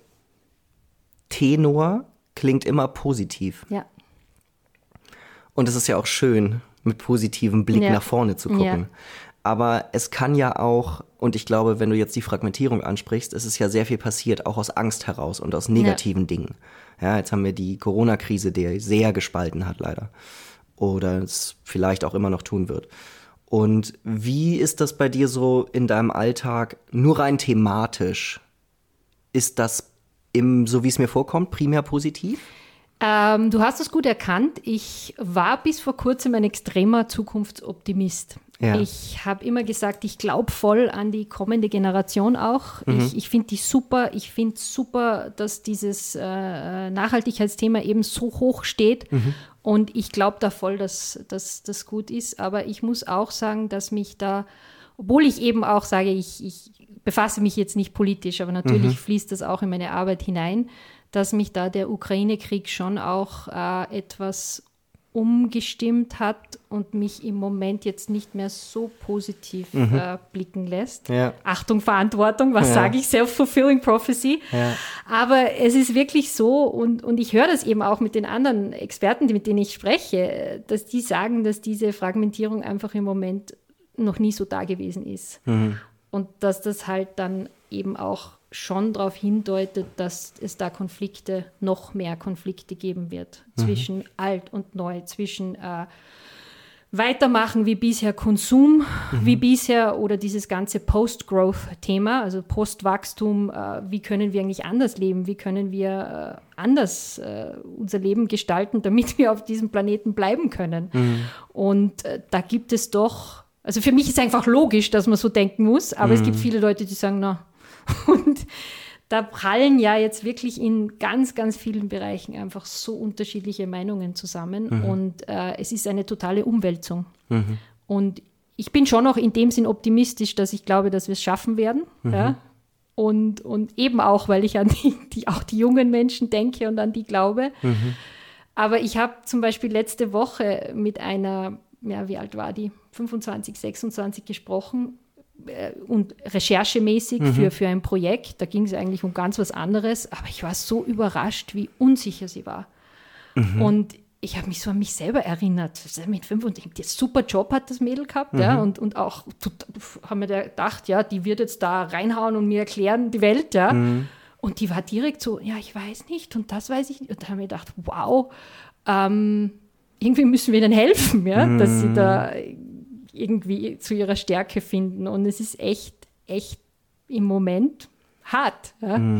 Tenor klingt immer positiv. Ja. Und es ist ja auch schön, mit positivem Blick nach vorne zu gucken. Ja. Aber es kann ja auch, und ich glaube, wenn du jetzt die Fragmentierung ansprichst, es ist ja sehr viel passiert, auch aus Angst heraus und aus negativen Dingen. Ja, jetzt haben wir die Corona-Krise, die sehr gespalten hat leider. Oder es vielleicht auch immer noch tun wird. Und wie ist das bei dir so in deinem Alltag, nur rein thematisch? Ist das, so wie es mir vorkommt, primär positiv? Du hast es gut erkannt. Ich war bis vor kurzem ein extremer Zukunftsoptimist. Ja. Ich habe immer gesagt, ich glaube voll an die kommende Generation auch. Ich finde die super. Ich finde super, dass dieses Nachhaltigkeitsthema eben so hoch steht. Und ich glaube da voll, dass das gut ist. Aber ich muss auch sagen, dass mich da, obwohl ich eben auch sage, ich befasse mich jetzt nicht politisch, aber natürlich fließt das auch in meine Arbeit hinein, dass mich da der Ukraine-Krieg schon auch etwas umgestimmt hat und mich im Moment jetzt nicht mehr so positiv blicken lässt. Ja. Achtung, Verantwortung, was sage ich? Self-fulfilling prophecy. Ja. Aber es ist wirklich so und ich höre das eben auch mit den anderen Experten, mit denen ich spreche, dass die sagen, dass diese Fragmentierung einfach im Moment noch nie so da gewesen ist. Und dass das halt dann eben auch schon darauf hindeutet, dass es da noch mehr Konflikte geben wird zwischen alt und neu, zwischen Weitermachen wie bisher, Konsum wie bisher oder dieses ganze Post-Growth-Thema, also Postwachstum, wie können wir eigentlich anders leben, wie können wir anders unser Leben gestalten, damit wir auf diesem Planeten bleiben können. Und da gibt es doch, also für mich ist einfach logisch, dass man so denken muss, aber es gibt viele Leute, die sagen, na, und da prallen ja jetzt wirklich in ganz, ganz vielen Bereichen einfach so unterschiedliche Meinungen zusammen und es ist eine totale Umwälzung. Und ich bin schon auch in dem Sinn optimistisch, dass ich glaube, dass wir es schaffen werden. Ja? Und eben auch, weil ich an auch die jungen Menschen denke und an die glaube. Aber ich habe zum Beispiel letzte Woche mit einer, ja, wie alt war die? 25, 26 gesprochen. Und recherchemäßig für ein Projekt, da ging es eigentlich um ganz was anderes, aber ich war so überrascht, wie unsicher sie war. Und ich habe mich so an mich selber erinnert. Mit 25, super Job hat das Mädel gehabt, ja, und auch haben wir gedacht, ja, die wird jetzt da reinhauen und mir erklären die Welt, ja. Und die war direkt so, ja, ich weiß nicht und das weiß ich nicht. Und da haben wir gedacht, wow, irgendwie müssen wir ihnen helfen, ja, dass sie da irgendwie zu ihrer Stärke finden. Und es ist echt im Moment hart.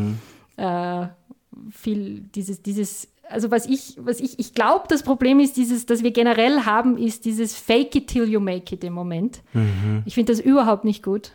Ja? Viel also was ich glaube, das Problem ist das wir generell haben, ist dieses Fake it till you make it im Moment. Ich finde das überhaupt nicht gut.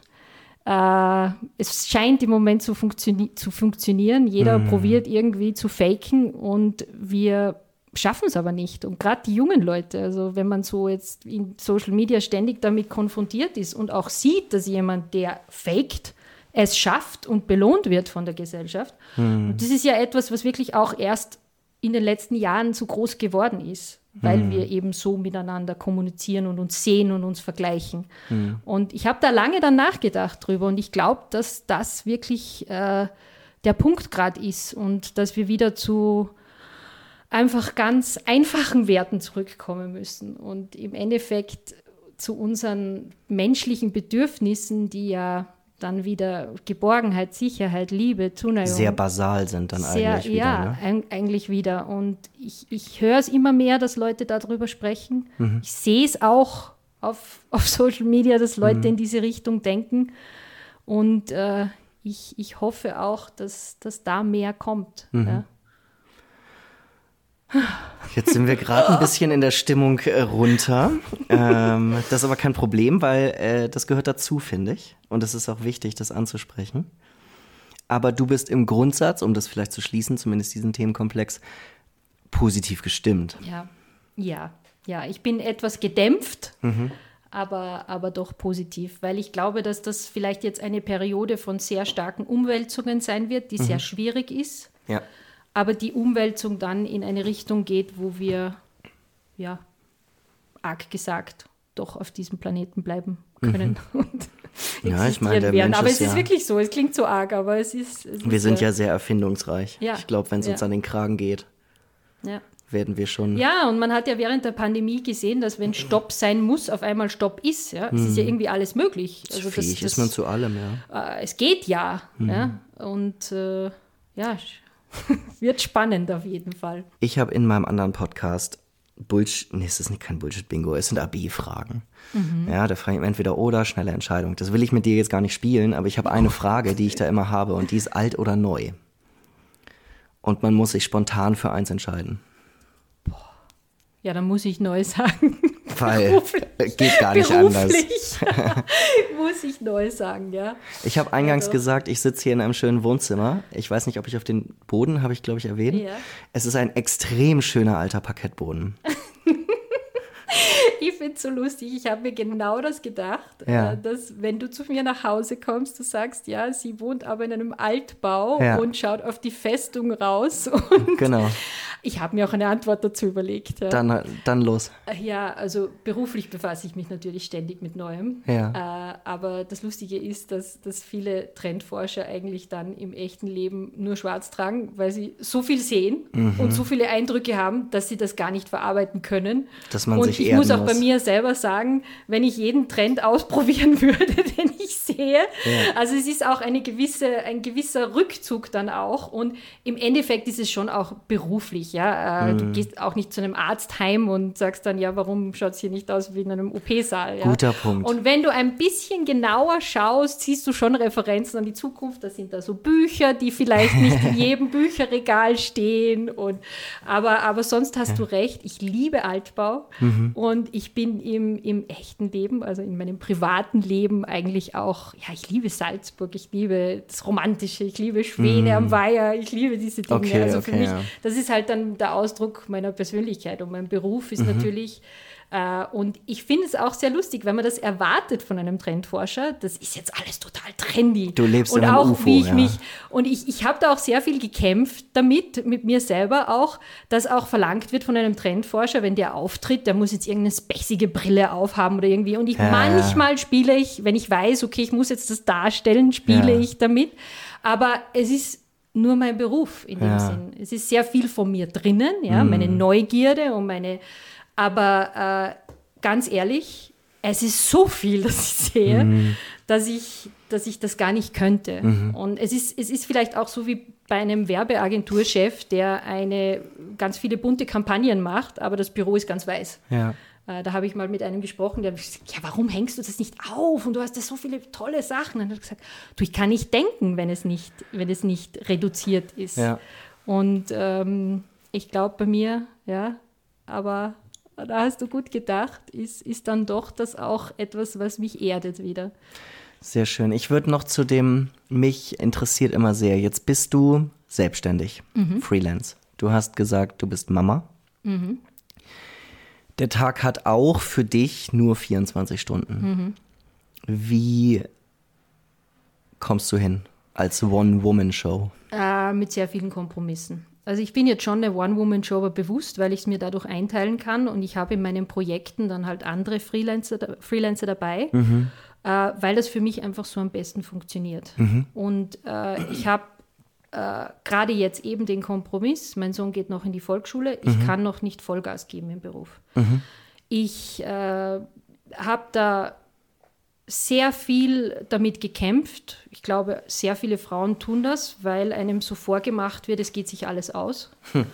Es scheint im Moment zu funktionieren. Jeder probiert irgendwie zu faken und wir schaffen es aber nicht. Und gerade die jungen Leute, also wenn man so jetzt in Social Media ständig damit konfrontiert ist und auch sieht, dass jemand, der faked, es schafft und belohnt wird von der Gesellschaft. Und das ist ja etwas, was wirklich auch erst in den letzten Jahren so groß geworden ist, weil wir eben so miteinander kommunizieren und uns sehen und uns vergleichen. Und ich habe da lange dann nachgedacht drüber und ich glaube, dass das wirklich der Punkt gerade ist und dass wir wieder zu einfach ganz einfachen Werten zurückkommen müssen und im Endeffekt zu unseren menschlichen Bedürfnissen, die ja dann wieder Geborgenheit, Sicherheit, Liebe, Zuneigung. Sehr basal sind dann eigentlich wieder. Ja, ne? Eigentlich wieder. Und ich höre es immer mehr, dass Leute darüber sprechen. Ich sehe es auch auf Social Media, dass Leute in diese Richtung denken. Und ich hoffe auch, dass da mehr kommt. Ja. Jetzt sind wir gerade ein bisschen in der Stimmung runter. Das ist aber kein Problem, weil das gehört dazu, finde ich. Und es ist auch wichtig, das anzusprechen. Aber du bist im Grundsatz, um das vielleicht zu schließen, zumindest diesen Themenkomplex, positiv gestimmt. Ja, ich bin etwas gedämpft, aber doch positiv. Weil ich glaube, dass das vielleicht jetzt eine Periode von sehr starken Umwälzungen sein wird, die sehr schwierig ist. Ja. Aber die Umwälzung dann in eine Richtung geht, wo wir, ja, arg gesagt, doch auf diesem Planeten bleiben können und existieren werden. Aber es ist wirklich so, es klingt so arg, aber es ist wir sind ja sehr erfindungsreich. Ja. Ich glaube, wenn es uns an den Kragen geht, werden wir schon... Ja, und man hat ja während der Pandemie gesehen, dass wenn Stopp sein muss, auf einmal Stopp ist. Ja? Es ist ja irgendwie alles möglich. Also fähig ist man zu allem, ja. Es geht ja. Und wird spannend auf jeden Fall. Ich habe in meinem anderen Podcast es ist kein Bullshit-Bingo, es sind AB-Fragen. Ja, da frage ich entweder oder, schnelle Entscheidung. Das will ich mit dir jetzt gar nicht spielen, aber ich habe eine Frage, die ich da immer habe und die ist alt oder neu. Und man muss sich spontan für eins entscheiden. Ja, dann muss ich neu sagen. Weil geht gar nicht anders. Muss ich neu sagen, ja. Ich habe eingangs gesagt, ich sitze hier in einem schönen Wohnzimmer. Ich weiß nicht, ob ich auf den Boden, habe ich glaube ich erwähnt. Ja. Es ist ein extrem schöner alter Parkettboden. Ich finde es so lustig. Ich habe mir genau das gedacht, dass wenn du zu mir nach Hause kommst, du sagst, ja, sie wohnt aber in einem Altbau und schaut auf die Festung raus. Und genau. Ich habe mir auch eine Antwort dazu überlegt. Ja. Dann los. Ja, also beruflich befasse ich mich natürlich ständig mit Neuem. Ja. Aber das Lustige ist, dass viele Trendforscher eigentlich dann im echten Leben nur schwarz tragen, weil sie so viel sehen und so viele Eindrücke haben, dass sie das gar nicht verarbeiten können. Dass man und sich ich erden muss auch bei mir selber sagen, wenn ich jeden Trend ausprobieren würde, den ich sehe, also es ist auch ein gewisser Rückzug dann auch und im Endeffekt ist es schon auch beruflich. Ja? Du gehst auch nicht zu einem Arztheim und sagst dann, ja, warum schaut es hier nicht aus wie in einem OP-Saal? Ja? Guter Punkt. Und wenn du ein bisschen genauer schaust, siehst du schon Referenzen an die Zukunft. Da sind da so Bücher, die vielleicht nicht in jedem Bücherregal stehen. Aber sonst hast du recht, ich liebe Altbau und ich bin im echten Leben, also in meinem privaten Leben eigentlich auch, ja, ich liebe Salzburg, ich liebe das Romantische, ich liebe Schwäne am Weiher, ich liebe diese Dinge. Okay, also für mich, das ist halt dann der Ausdruck meiner Persönlichkeit und mein Beruf ist natürlich, und ich finde es auch sehr lustig, wenn man das erwartet von einem Trendforscher, das ist jetzt alles total trendy. Du lebst und in einem auch UFO, wie ich mich, und ich habe da auch sehr viel gekämpft damit, mit mir selber auch, dass auch verlangt wird von einem Trendforscher, wenn der auftritt, der muss jetzt irgendeine späßige Brille aufhaben oder irgendwie, und manchmal spiele ich, wenn ich weiß, okay, ich muss jetzt das darstellen, spiele ich damit, aber es ist nur mein Beruf in dem Sinn. Es ist sehr viel von mir drinnen, meine Neugierde und aber ganz ehrlich, es ist so viel, das ich sehe, dass ich das gar nicht könnte. Und es ist vielleicht auch so wie bei einem Werbeagenturchef, der ganz viele bunte Kampagnen macht, aber das Büro ist ganz weiß. Ja. Da habe ich mal mit einem gesprochen, der hat gesagt, ja, warum hängst du das nicht auf? Und du hast da so viele tolle Sachen. Und er hat gesagt, du, ich kann nicht denken, wenn es nicht reduziert ist. Ja. Und ich glaube bei mir, aber da hast du gut gedacht, ist dann doch das auch etwas, was mich erdet wieder. Sehr schön. Ich würde noch zu dem, mich interessiert immer sehr, jetzt bist du selbstständig, Freelance. Du hast gesagt, du bist Mama. Der Tag hat auch für dich nur 24 Stunden. Wie kommst du hin als One-Woman-Show? Mit sehr vielen Kompromissen. Also ich bin jetzt schon eine One-Woman-Show, aber bewusst, weil ich es mir dadurch einteilen kann und ich habe in meinen Projekten dann halt andere Freelancer dabei, weil das für mich einfach so am besten funktioniert. Und ich habe gerade jetzt eben den Kompromiss, mein Sohn geht noch in die Volksschule, ich kann noch nicht Vollgas geben im Beruf. Ich habe da sehr viel damit gekämpft. Ich glaube, sehr viele Frauen tun das, weil einem so vorgemacht wird, es geht sich alles aus.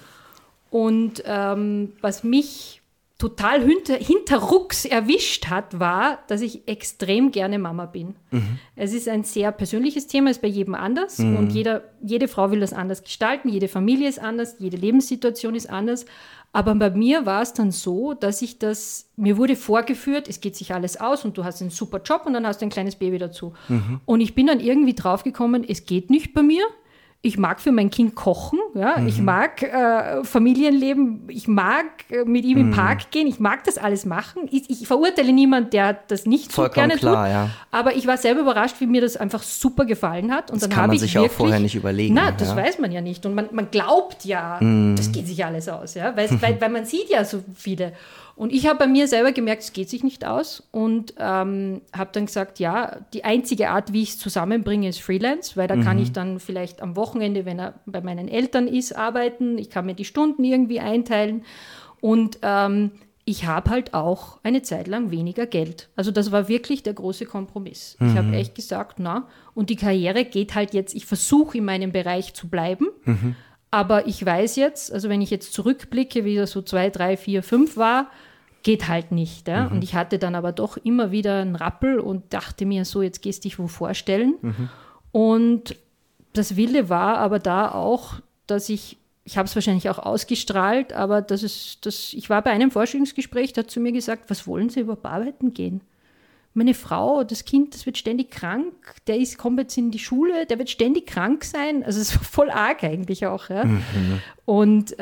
Und was mich total hinterrucks erwischt hat, war, dass ich extrem gerne Mama bin. Es ist ein sehr persönliches Thema, ist bei jedem anders und jede Frau will das anders gestalten, jede Familie ist anders, jede Lebenssituation ist anders. Aber bei mir war es dann so, dass mir wurde vorgeführt, es geht sich alles aus und du hast einen super Job und dann hast du ein kleines Baby dazu. Und ich bin dann irgendwie draufgekommen, es geht nicht bei mir. Ich mag für mein Kind kochen, ich mag Familienleben, ich mag mit ihm im Park gehen, ich mag das alles machen. Ich verurteile niemanden, der das nicht so gerne klar, tut. Ja. Aber ich war selber überrascht, wie mir das einfach super gefallen hat. Und das dann kann man sich auch vorher nicht überlegen. Na, das weiß man ja nicht. Und man glaubt ja, das geht sich alles aus, weil man sieht ja so viele. Und ich habe bei mir selber gemerkt, es geht sich nicht aus und habe dann gesagt, ja, die einzige Art, wie ich es zusammenbringe, ist Freelance, weil da kann ich dann vielleicht am Wochenende, wenn er bei meinen Eltern ist, arbeiten. Ich kann mir die Stunden irgendwie einteilen und ich habe halt auch eine Zeit lang weniger Geld. Also das war wirklich der große Kompromiss. Ich habe echt gesagt, und die Karriere geht halt jetzt, ich versuche in meinem Bereich zu bleiben, aber ich weiß jetzt, also wenn ich jetzt zurückblicke, wie das so 2, 3, 4, 5 war, geht halt nicht. Ja? Und ich hatte dann aber doch immer wieder einen Rappel und dachte mir so, jetzt gehst du dich wo vorstellen. Und das Wilde war aber da auch, dass ich ich habe es wahrscheinlich auch ausgestrahlt, aber ich war bei einem Vorstellungsgespräch, der hat zu mir gesagt, was wollen Sie überhaupt arbeiten gehen? Meine Frau, das Kind, das wird ständig krank, kommt jetzt in die Schule, der wird ständig krank sein. Also es war voll arg eigentlich auch. Ja? Und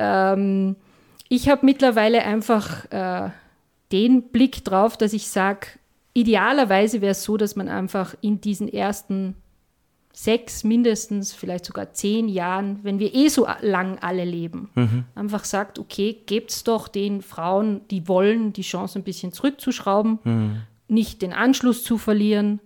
ich habe mittlerweile einfach den Blick drauf, dass ich sage, idealerweise wäre es so, dass man einfach in diesen ersten 6, mindestens, vielleicht sogar 10 Jahren, wenn wir so lang alle leben, einfach sagt, okay, gebt's doch den Frauen, die wollen, die Chance ein bisschen zurückzuschrauben, nicht den Anschluss zu verlieren.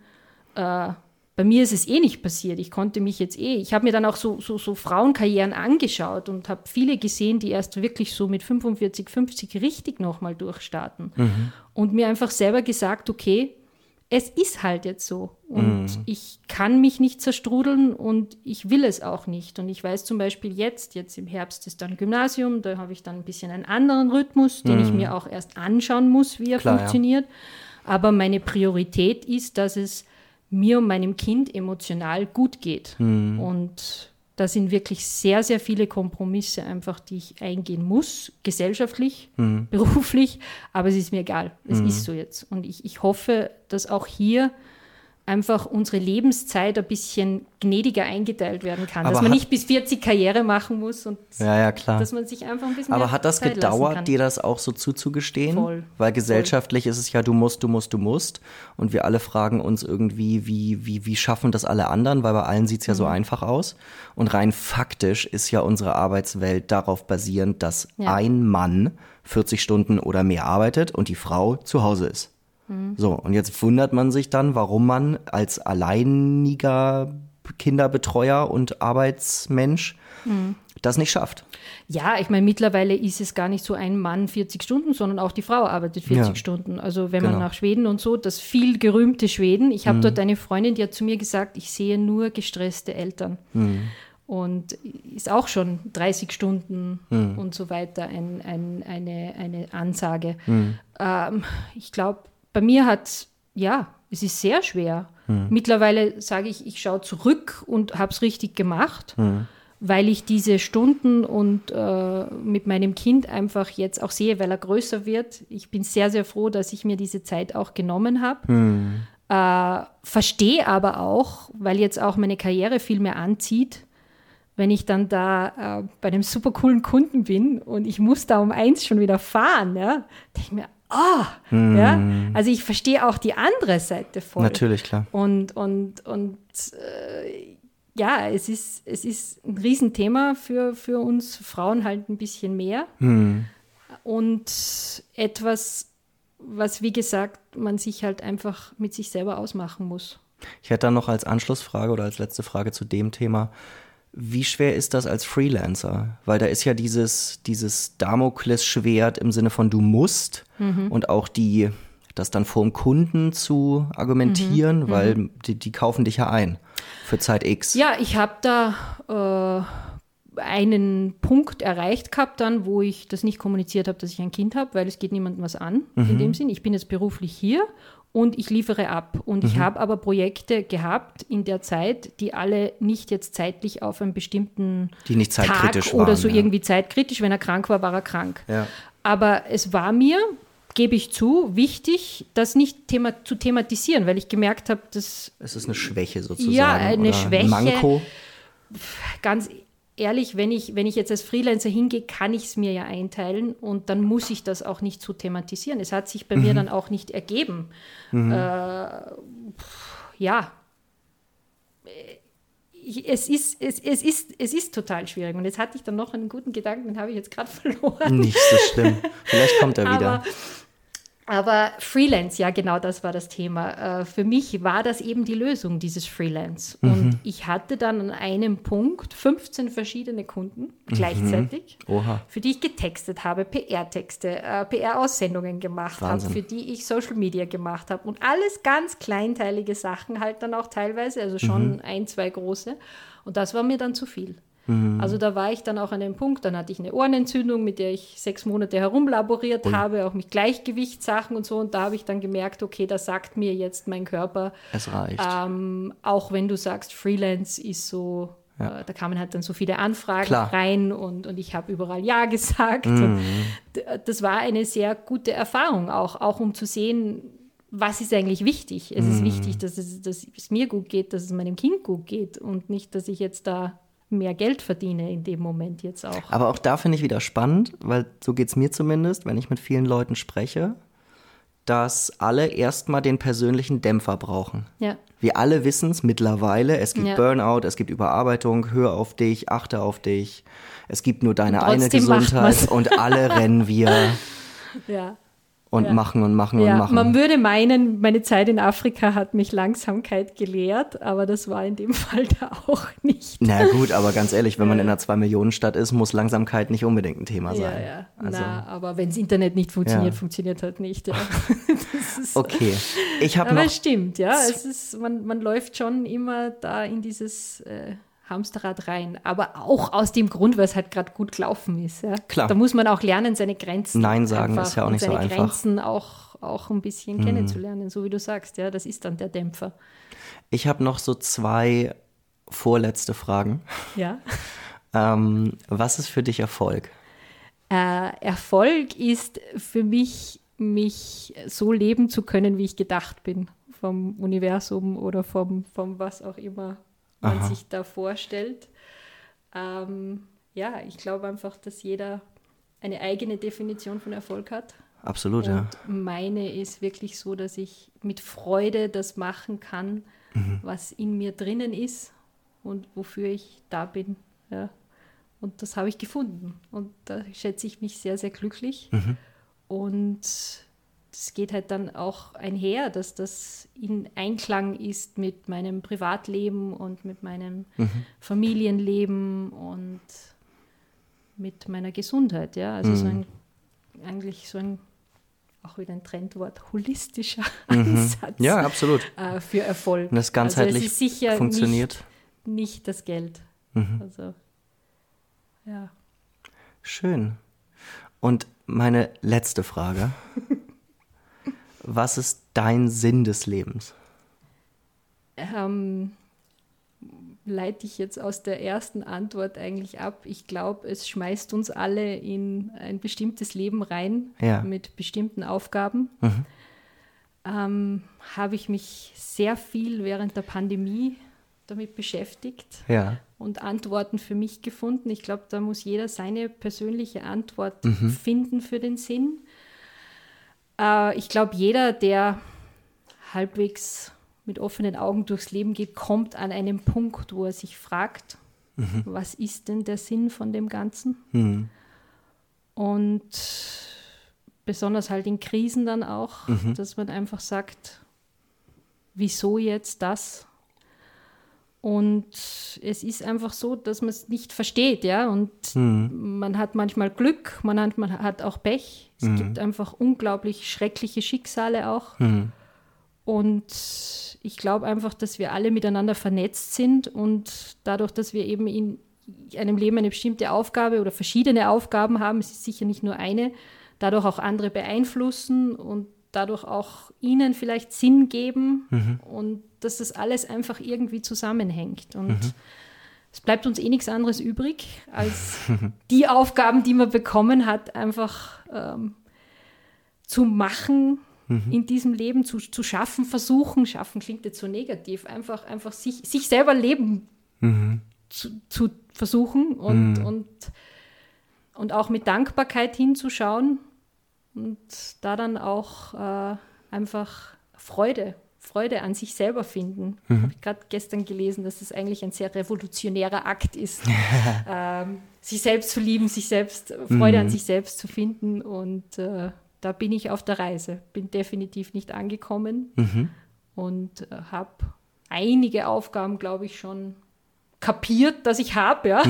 Bei mir ist es nicht passiert. Ich konnte mich ich habe mir dann auch so Frauenkarrieren angeschaut und habe viele gesehen, die erst wirklich so mit 45, 50 richtig nochmal durchstarten. Und mir einfach selber gesagt, okay, es ist halt jetzt so und ich kann mich nicht zerstrudeln und ich will es auch nicht. Und ich weiß zum Beispiel jetzt im Herbst ist dann Gymnasium, da habe ich dann ein bisschen einen anderen Rhythmus, den ich mir auch erst anschauen muss, wie er funktioniert. Ja. Aber meine Priorität ist, dass es mir und meinem Kind emotional gut geht. Und da sind wirklich sehr, sehr viele Kompromisse einfach, die ich eingehen muss, gesellschaftlich, beruflich, aber es ist mir egal. Es ist so jetzt. Und ich hoffe, dass auch hier einfach unsere Lebenszeit ein bisschen gnädiger eingeteilt werden kann. Aber dass man nicht bis 40 Karriere machen muss und klar. Dass man sich einfach ein bisschen Aber mehr hat das Zeit gedauert, dir das auch so zuzugestehen? Voll. Weil gesellschaftlich ist es ja, du musst. Und wir alle fragen uns irgendwie, wie schaffen das alle anderen? Weil bei allen sieht es ja so einfach aus. Und rein faktisch ist ja unsere Arbeitswelt darauf basierend, dass ein Mann 40 Stunden oder mehr arbeitet und die Frau zu Hause ist. So, und jetzt wundert man sich dann, warum man als alleiniger Kinderbetreuer und Arbeitsmensch das nicht schafft. Ja, ich meine, mittlerweile ist es gar nicht so ein Mann 40 Stunden, sondern auch die Frau arbeitet 40 Stunden. Also wenn man nach Schweden und so, das viel gerühmte Schweden. Ich habe dort eine Freundin, die hat zu mir gesagt, ich sehe nur gestresste Eltern. Und ist auch schon 30 Stunden und so weiter eine Ansage. Ich glaube, bei mir es ist sehr schwer. Mittlerweile sage ich schaue zurück und habe es richtig gemacht, weil ich diese Stunden und mit meinem Kind einfach jetzt auch sehe, weil er größer wird. Ich bin sehr, sehr froh, dass ich mir diese Zeit auch genommen habe. Verstehe aber auch, weil jetzt auch meine Karriere viel mehr anzieht, wenn ich dann da bei einem super coolen Kunden bin und ich muss da um 1 schon wieder fahren, denke ich mir, also ich verstehe auch die andere Seite voll. Natürlich, klar. Und es ist ein Riesenthema für uns Frauen halt ein bisschen mehr. Und etwas, was, wie gesagt, man sich halt einfach mit sich selber ausmachen muss. Ich hätte dann noch als Anschlussfrage oder als letzte Frage zu dem Thema, wie schwer ist das als Freelancer? Weil da ist ja dieses Damoklesschwert im Sinne von du musst und auch das dann vor dem Kunden zu argumentieren, weil die kaufen dich ja ein für Zeit X. Ja, ich habe da einen Punkt erreicht gehabt dann, wo ich das nicht kommuniziert habe, dass ich ein Kind habe, weil es geht niemandem was an in dem Sinn. Ich bin jetzt beruflich hier und ich liefere ab. Und ich habe aber Projekte gehabt in der Zeit, die alle nicht jetzt zeitlich auf einen bestimmten die nicht zeitkritisch Tag oder waren, so irgendwie zeitkritisch. Wenn er krank war, war er krank. Ja. Aber es war mir, gebe ich zu, wichtig, das nicht zu thematisieren, weil ich gemerkt habe, dass es ist eine Schwäche sozusagen. Ja, eine oder Schwäche. Ein Manko. Ganz ehrlich, wenn ich jetzt als Freelancer hingehe, kann ich es mir ja einteilen und dann muss ich das auch nicht so thematisieren. Es hat sich bei mir dann auch nicht ergeben. Es ist total schwierig. Und jetzt hatte ich dann noch einen guten Gedanken, den habe ich jetzt gerade verloren. Nicht so schlimm. Vielleicht kommt er wieder. Aber Freelance, ja genau, das war das Thema. Für mich war das eben die Lösung, dieses Freelance. Und ich hatte dann an einem Punkt 15 verschiedene Kunden gleichzeitig, für die ich getextet habe, PR-Texte, PR-Aussendungen gemacht habe, für die ich Social Media gemacht habe und alles ganz kleinteilige Sachen halt dann auch teilweise, also schon 1, 2 große. Und das war mir dann zu viel. Also da war ich dann auch an dem Punkt, dann hatte ich eine Ohrenentzündung, mit der ich 6 Monate herumlaboriert habe, auch mit Gleichgewichtssachen und so. Und da habe ich dann gemerkt, okay, da sagt mir jetzt mein Körper, es reicht. auch wenn du sagst, Freelance ist so Da kamen halt dann so viele Anfragen Klar. rein und ich habe überall Ja gesagt. Und das war eine sehr gute Erfahrung auch um zu sehen, was ist eigentlich wichtig. Es ist wichtig, dass es mir gut geht, dass es meinem Kind gut geht und nicht, dass ich jetzt da mehr Geld verdiene in dem Moment jetzt auch. Aber auch da finde ich wieder spannend, weil so geht es mir zumindest, wenn ich mit vielen Leuten spreche, dass alle erstmal den persönlichen Dämpfer brauchen. Ja. Wir alle wissen es mittlerweile, es gibt Burnout, es gibt Überarbeitung, hör auf dich, achte auf dich, es gibt nur deine eine Gesundheit und alle rennen wir und machen und machen und machen. Man würde meinen, meine Zeit in Afrika hat mich Langsamkeit gelehrt, aber das war in dem Fall da auch nicht. Na gut, aber ganz ehrlich, wenn man in einer 2-Millionen-Stadt ist, muss Langsamkeit nicht unbedingt ein Thema sein. Ja. Also, aber wenn das Internet nicht funktioniert, funktioniert halt nicht. Ja. Okay, aber es stimmt, ja. Es ist, man läuft schon immer da in dieses Hamsterrad rein, aber auch aus dem Grund, weil es halt gerade gut gelaufen ist. Ja. Klar. Da muss man auch lernen, seine Grenzen Nein sagen ist ja auch nicht so einfach. Seine Grenzen auch ein bisschen kennenzulernen, so wie du sagst. Ja, das ist dann der Dämpfer. Ich habe noch so 2 vorletzte Fragen. Ja. Was ist für dich Erfolg? Erfolg ist für mich so leben zu können, wie ich gedacht bin, vom Universum oder vom was auch immer man sich da vorstellt. Ich glaube einfach, dass jeder eine eigene Definition von Erfolg hat. Absolut, und meine ist wirklich so, dass ich mit Freude das machen kann, was in mir drinnen ist und wofür ich da bin. Ja. Und das habe ich gefunden. Und da schätze ich mich sehr, sehr glücklich. Und es geht halt dann auch einher, dass das in Einklang ist mit meinem Privatleben und mit meinem Familienleben und mit meiner Gesundheit. Ja? Also auch wieder ein Trendwort, holistischer Ansatz. Ja, absolut. Für Erfolg. Und das ganzheitlich also es ist sicher funktioniert. Nicht das Geld. Also, ja. Schön. Und meine letzte Frage. Was ist dein Sinn des Lebens? Leite ich jetzt aus der ersten Antwort eigentlich ab. Ich glaube, es schmeißt uns alle in ein bestimmtes Leben rein mit bestimmten Aufgaben. Habe ich mich sehr viel während der Pandemie damit beschäftigt und Antworten für mich gefunden. Ich glaube, da muss jeder seine persönliche Antwort finden für den Sinn. Ich glaube, jeder, der halbwegs mit offenen Augen durchs Leben geht, kommt an einen Punkt, wo er sich fragt, was ist denn der Sinn von dem Ganzen? Und besonders halt in Krisen dann auch, dass man einfach sagt, wieso jetzt das? Und es ist einfach so, dass man es nicht versteht, ja. Und man hat manchmal Glück, man hat auch Pech. Es gibt einfach unglaublich schreckliche Schicksale auch. Und ich glaube einfach, dass wir alle miteinander vernetzt sind und dadurch, dass wir eben in einem Leben eine bestimmte Aufgabe oder verschiedene Aufgaben haben, es ist sicher nicht nur eine, dadurch auch andere beeinflussen und dadurch auch ihnen vielleicht Sinn geben und dass das alles einfach irgendwie zusammenhängt. Und es bleibt uns nichts anderes übrig, als die Aufgaben, die man bekommen hat, einfach zu machen, in diesem Leben zu schaffen, versuchen. Schaffen klingt jetzt so negativ. Einfach sich selber leben zu versuchen und auch mit Dankbarkeit hinzuschauen und da dann auch einfach Freude an sich selber finden. Habe ich gerade gestern gelesen, dass es eigentlich ein sehr revolutionärer Akt ist, sich selbst zu lieben, Freude an sich selbst zu finden. Und da bin ich auf der Reise, bin definitiv nicht angekommen und habe einige Aufgaben, glaube ich, schon kapiert, dass ich habe, ja.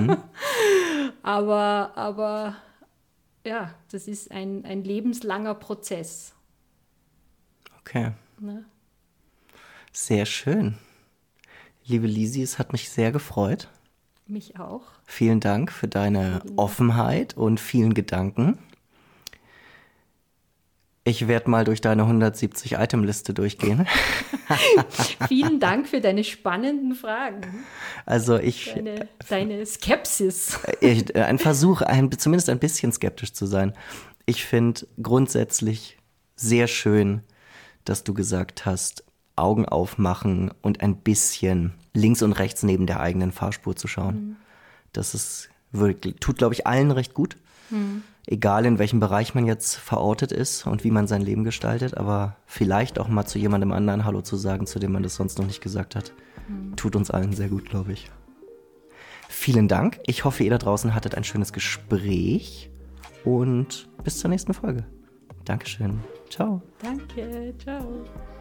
aber ja, das ist ein lebenslanger Prozess. Okay. Ne? Sehr schön. Liebe Lisi, es hat mich sehr gefreut. Mich auch. Vielen Dank für deine Offenheit und vielen Gedanken. Ich werde mal durch deine 170-Item-Liste durchgehen. Vielen Dank für deine spannenden Fragen. Also Deine Skepsis. Ein Versuch, zumindest ein bisschen skeptisch zu sein. Ich finde grundsätzlich sehr schön, dass du gesagt hast, Augen aufmachen und ein bisschen links und rechts neben der eigenen Fahrspur zu schauen. Das ist wirklich, tut, glaube ich, allen recht gut. Egal, in welchem Bereich man jetzt verortet ist und wie man sein Leben gestaltet, aber vielleicht auch mal zu jemandem anderen Hallo zu sagen, zu dem man das sonst noch nicht gesagt hat, tut uns allen sehr gut, glaube ich. Vielen Dank. Ich hoffe, ihr da draußen hattet ein schönes Gespräch und bis zur nächsten Folge. Dankeschön. Ciao. Danke. Ciao.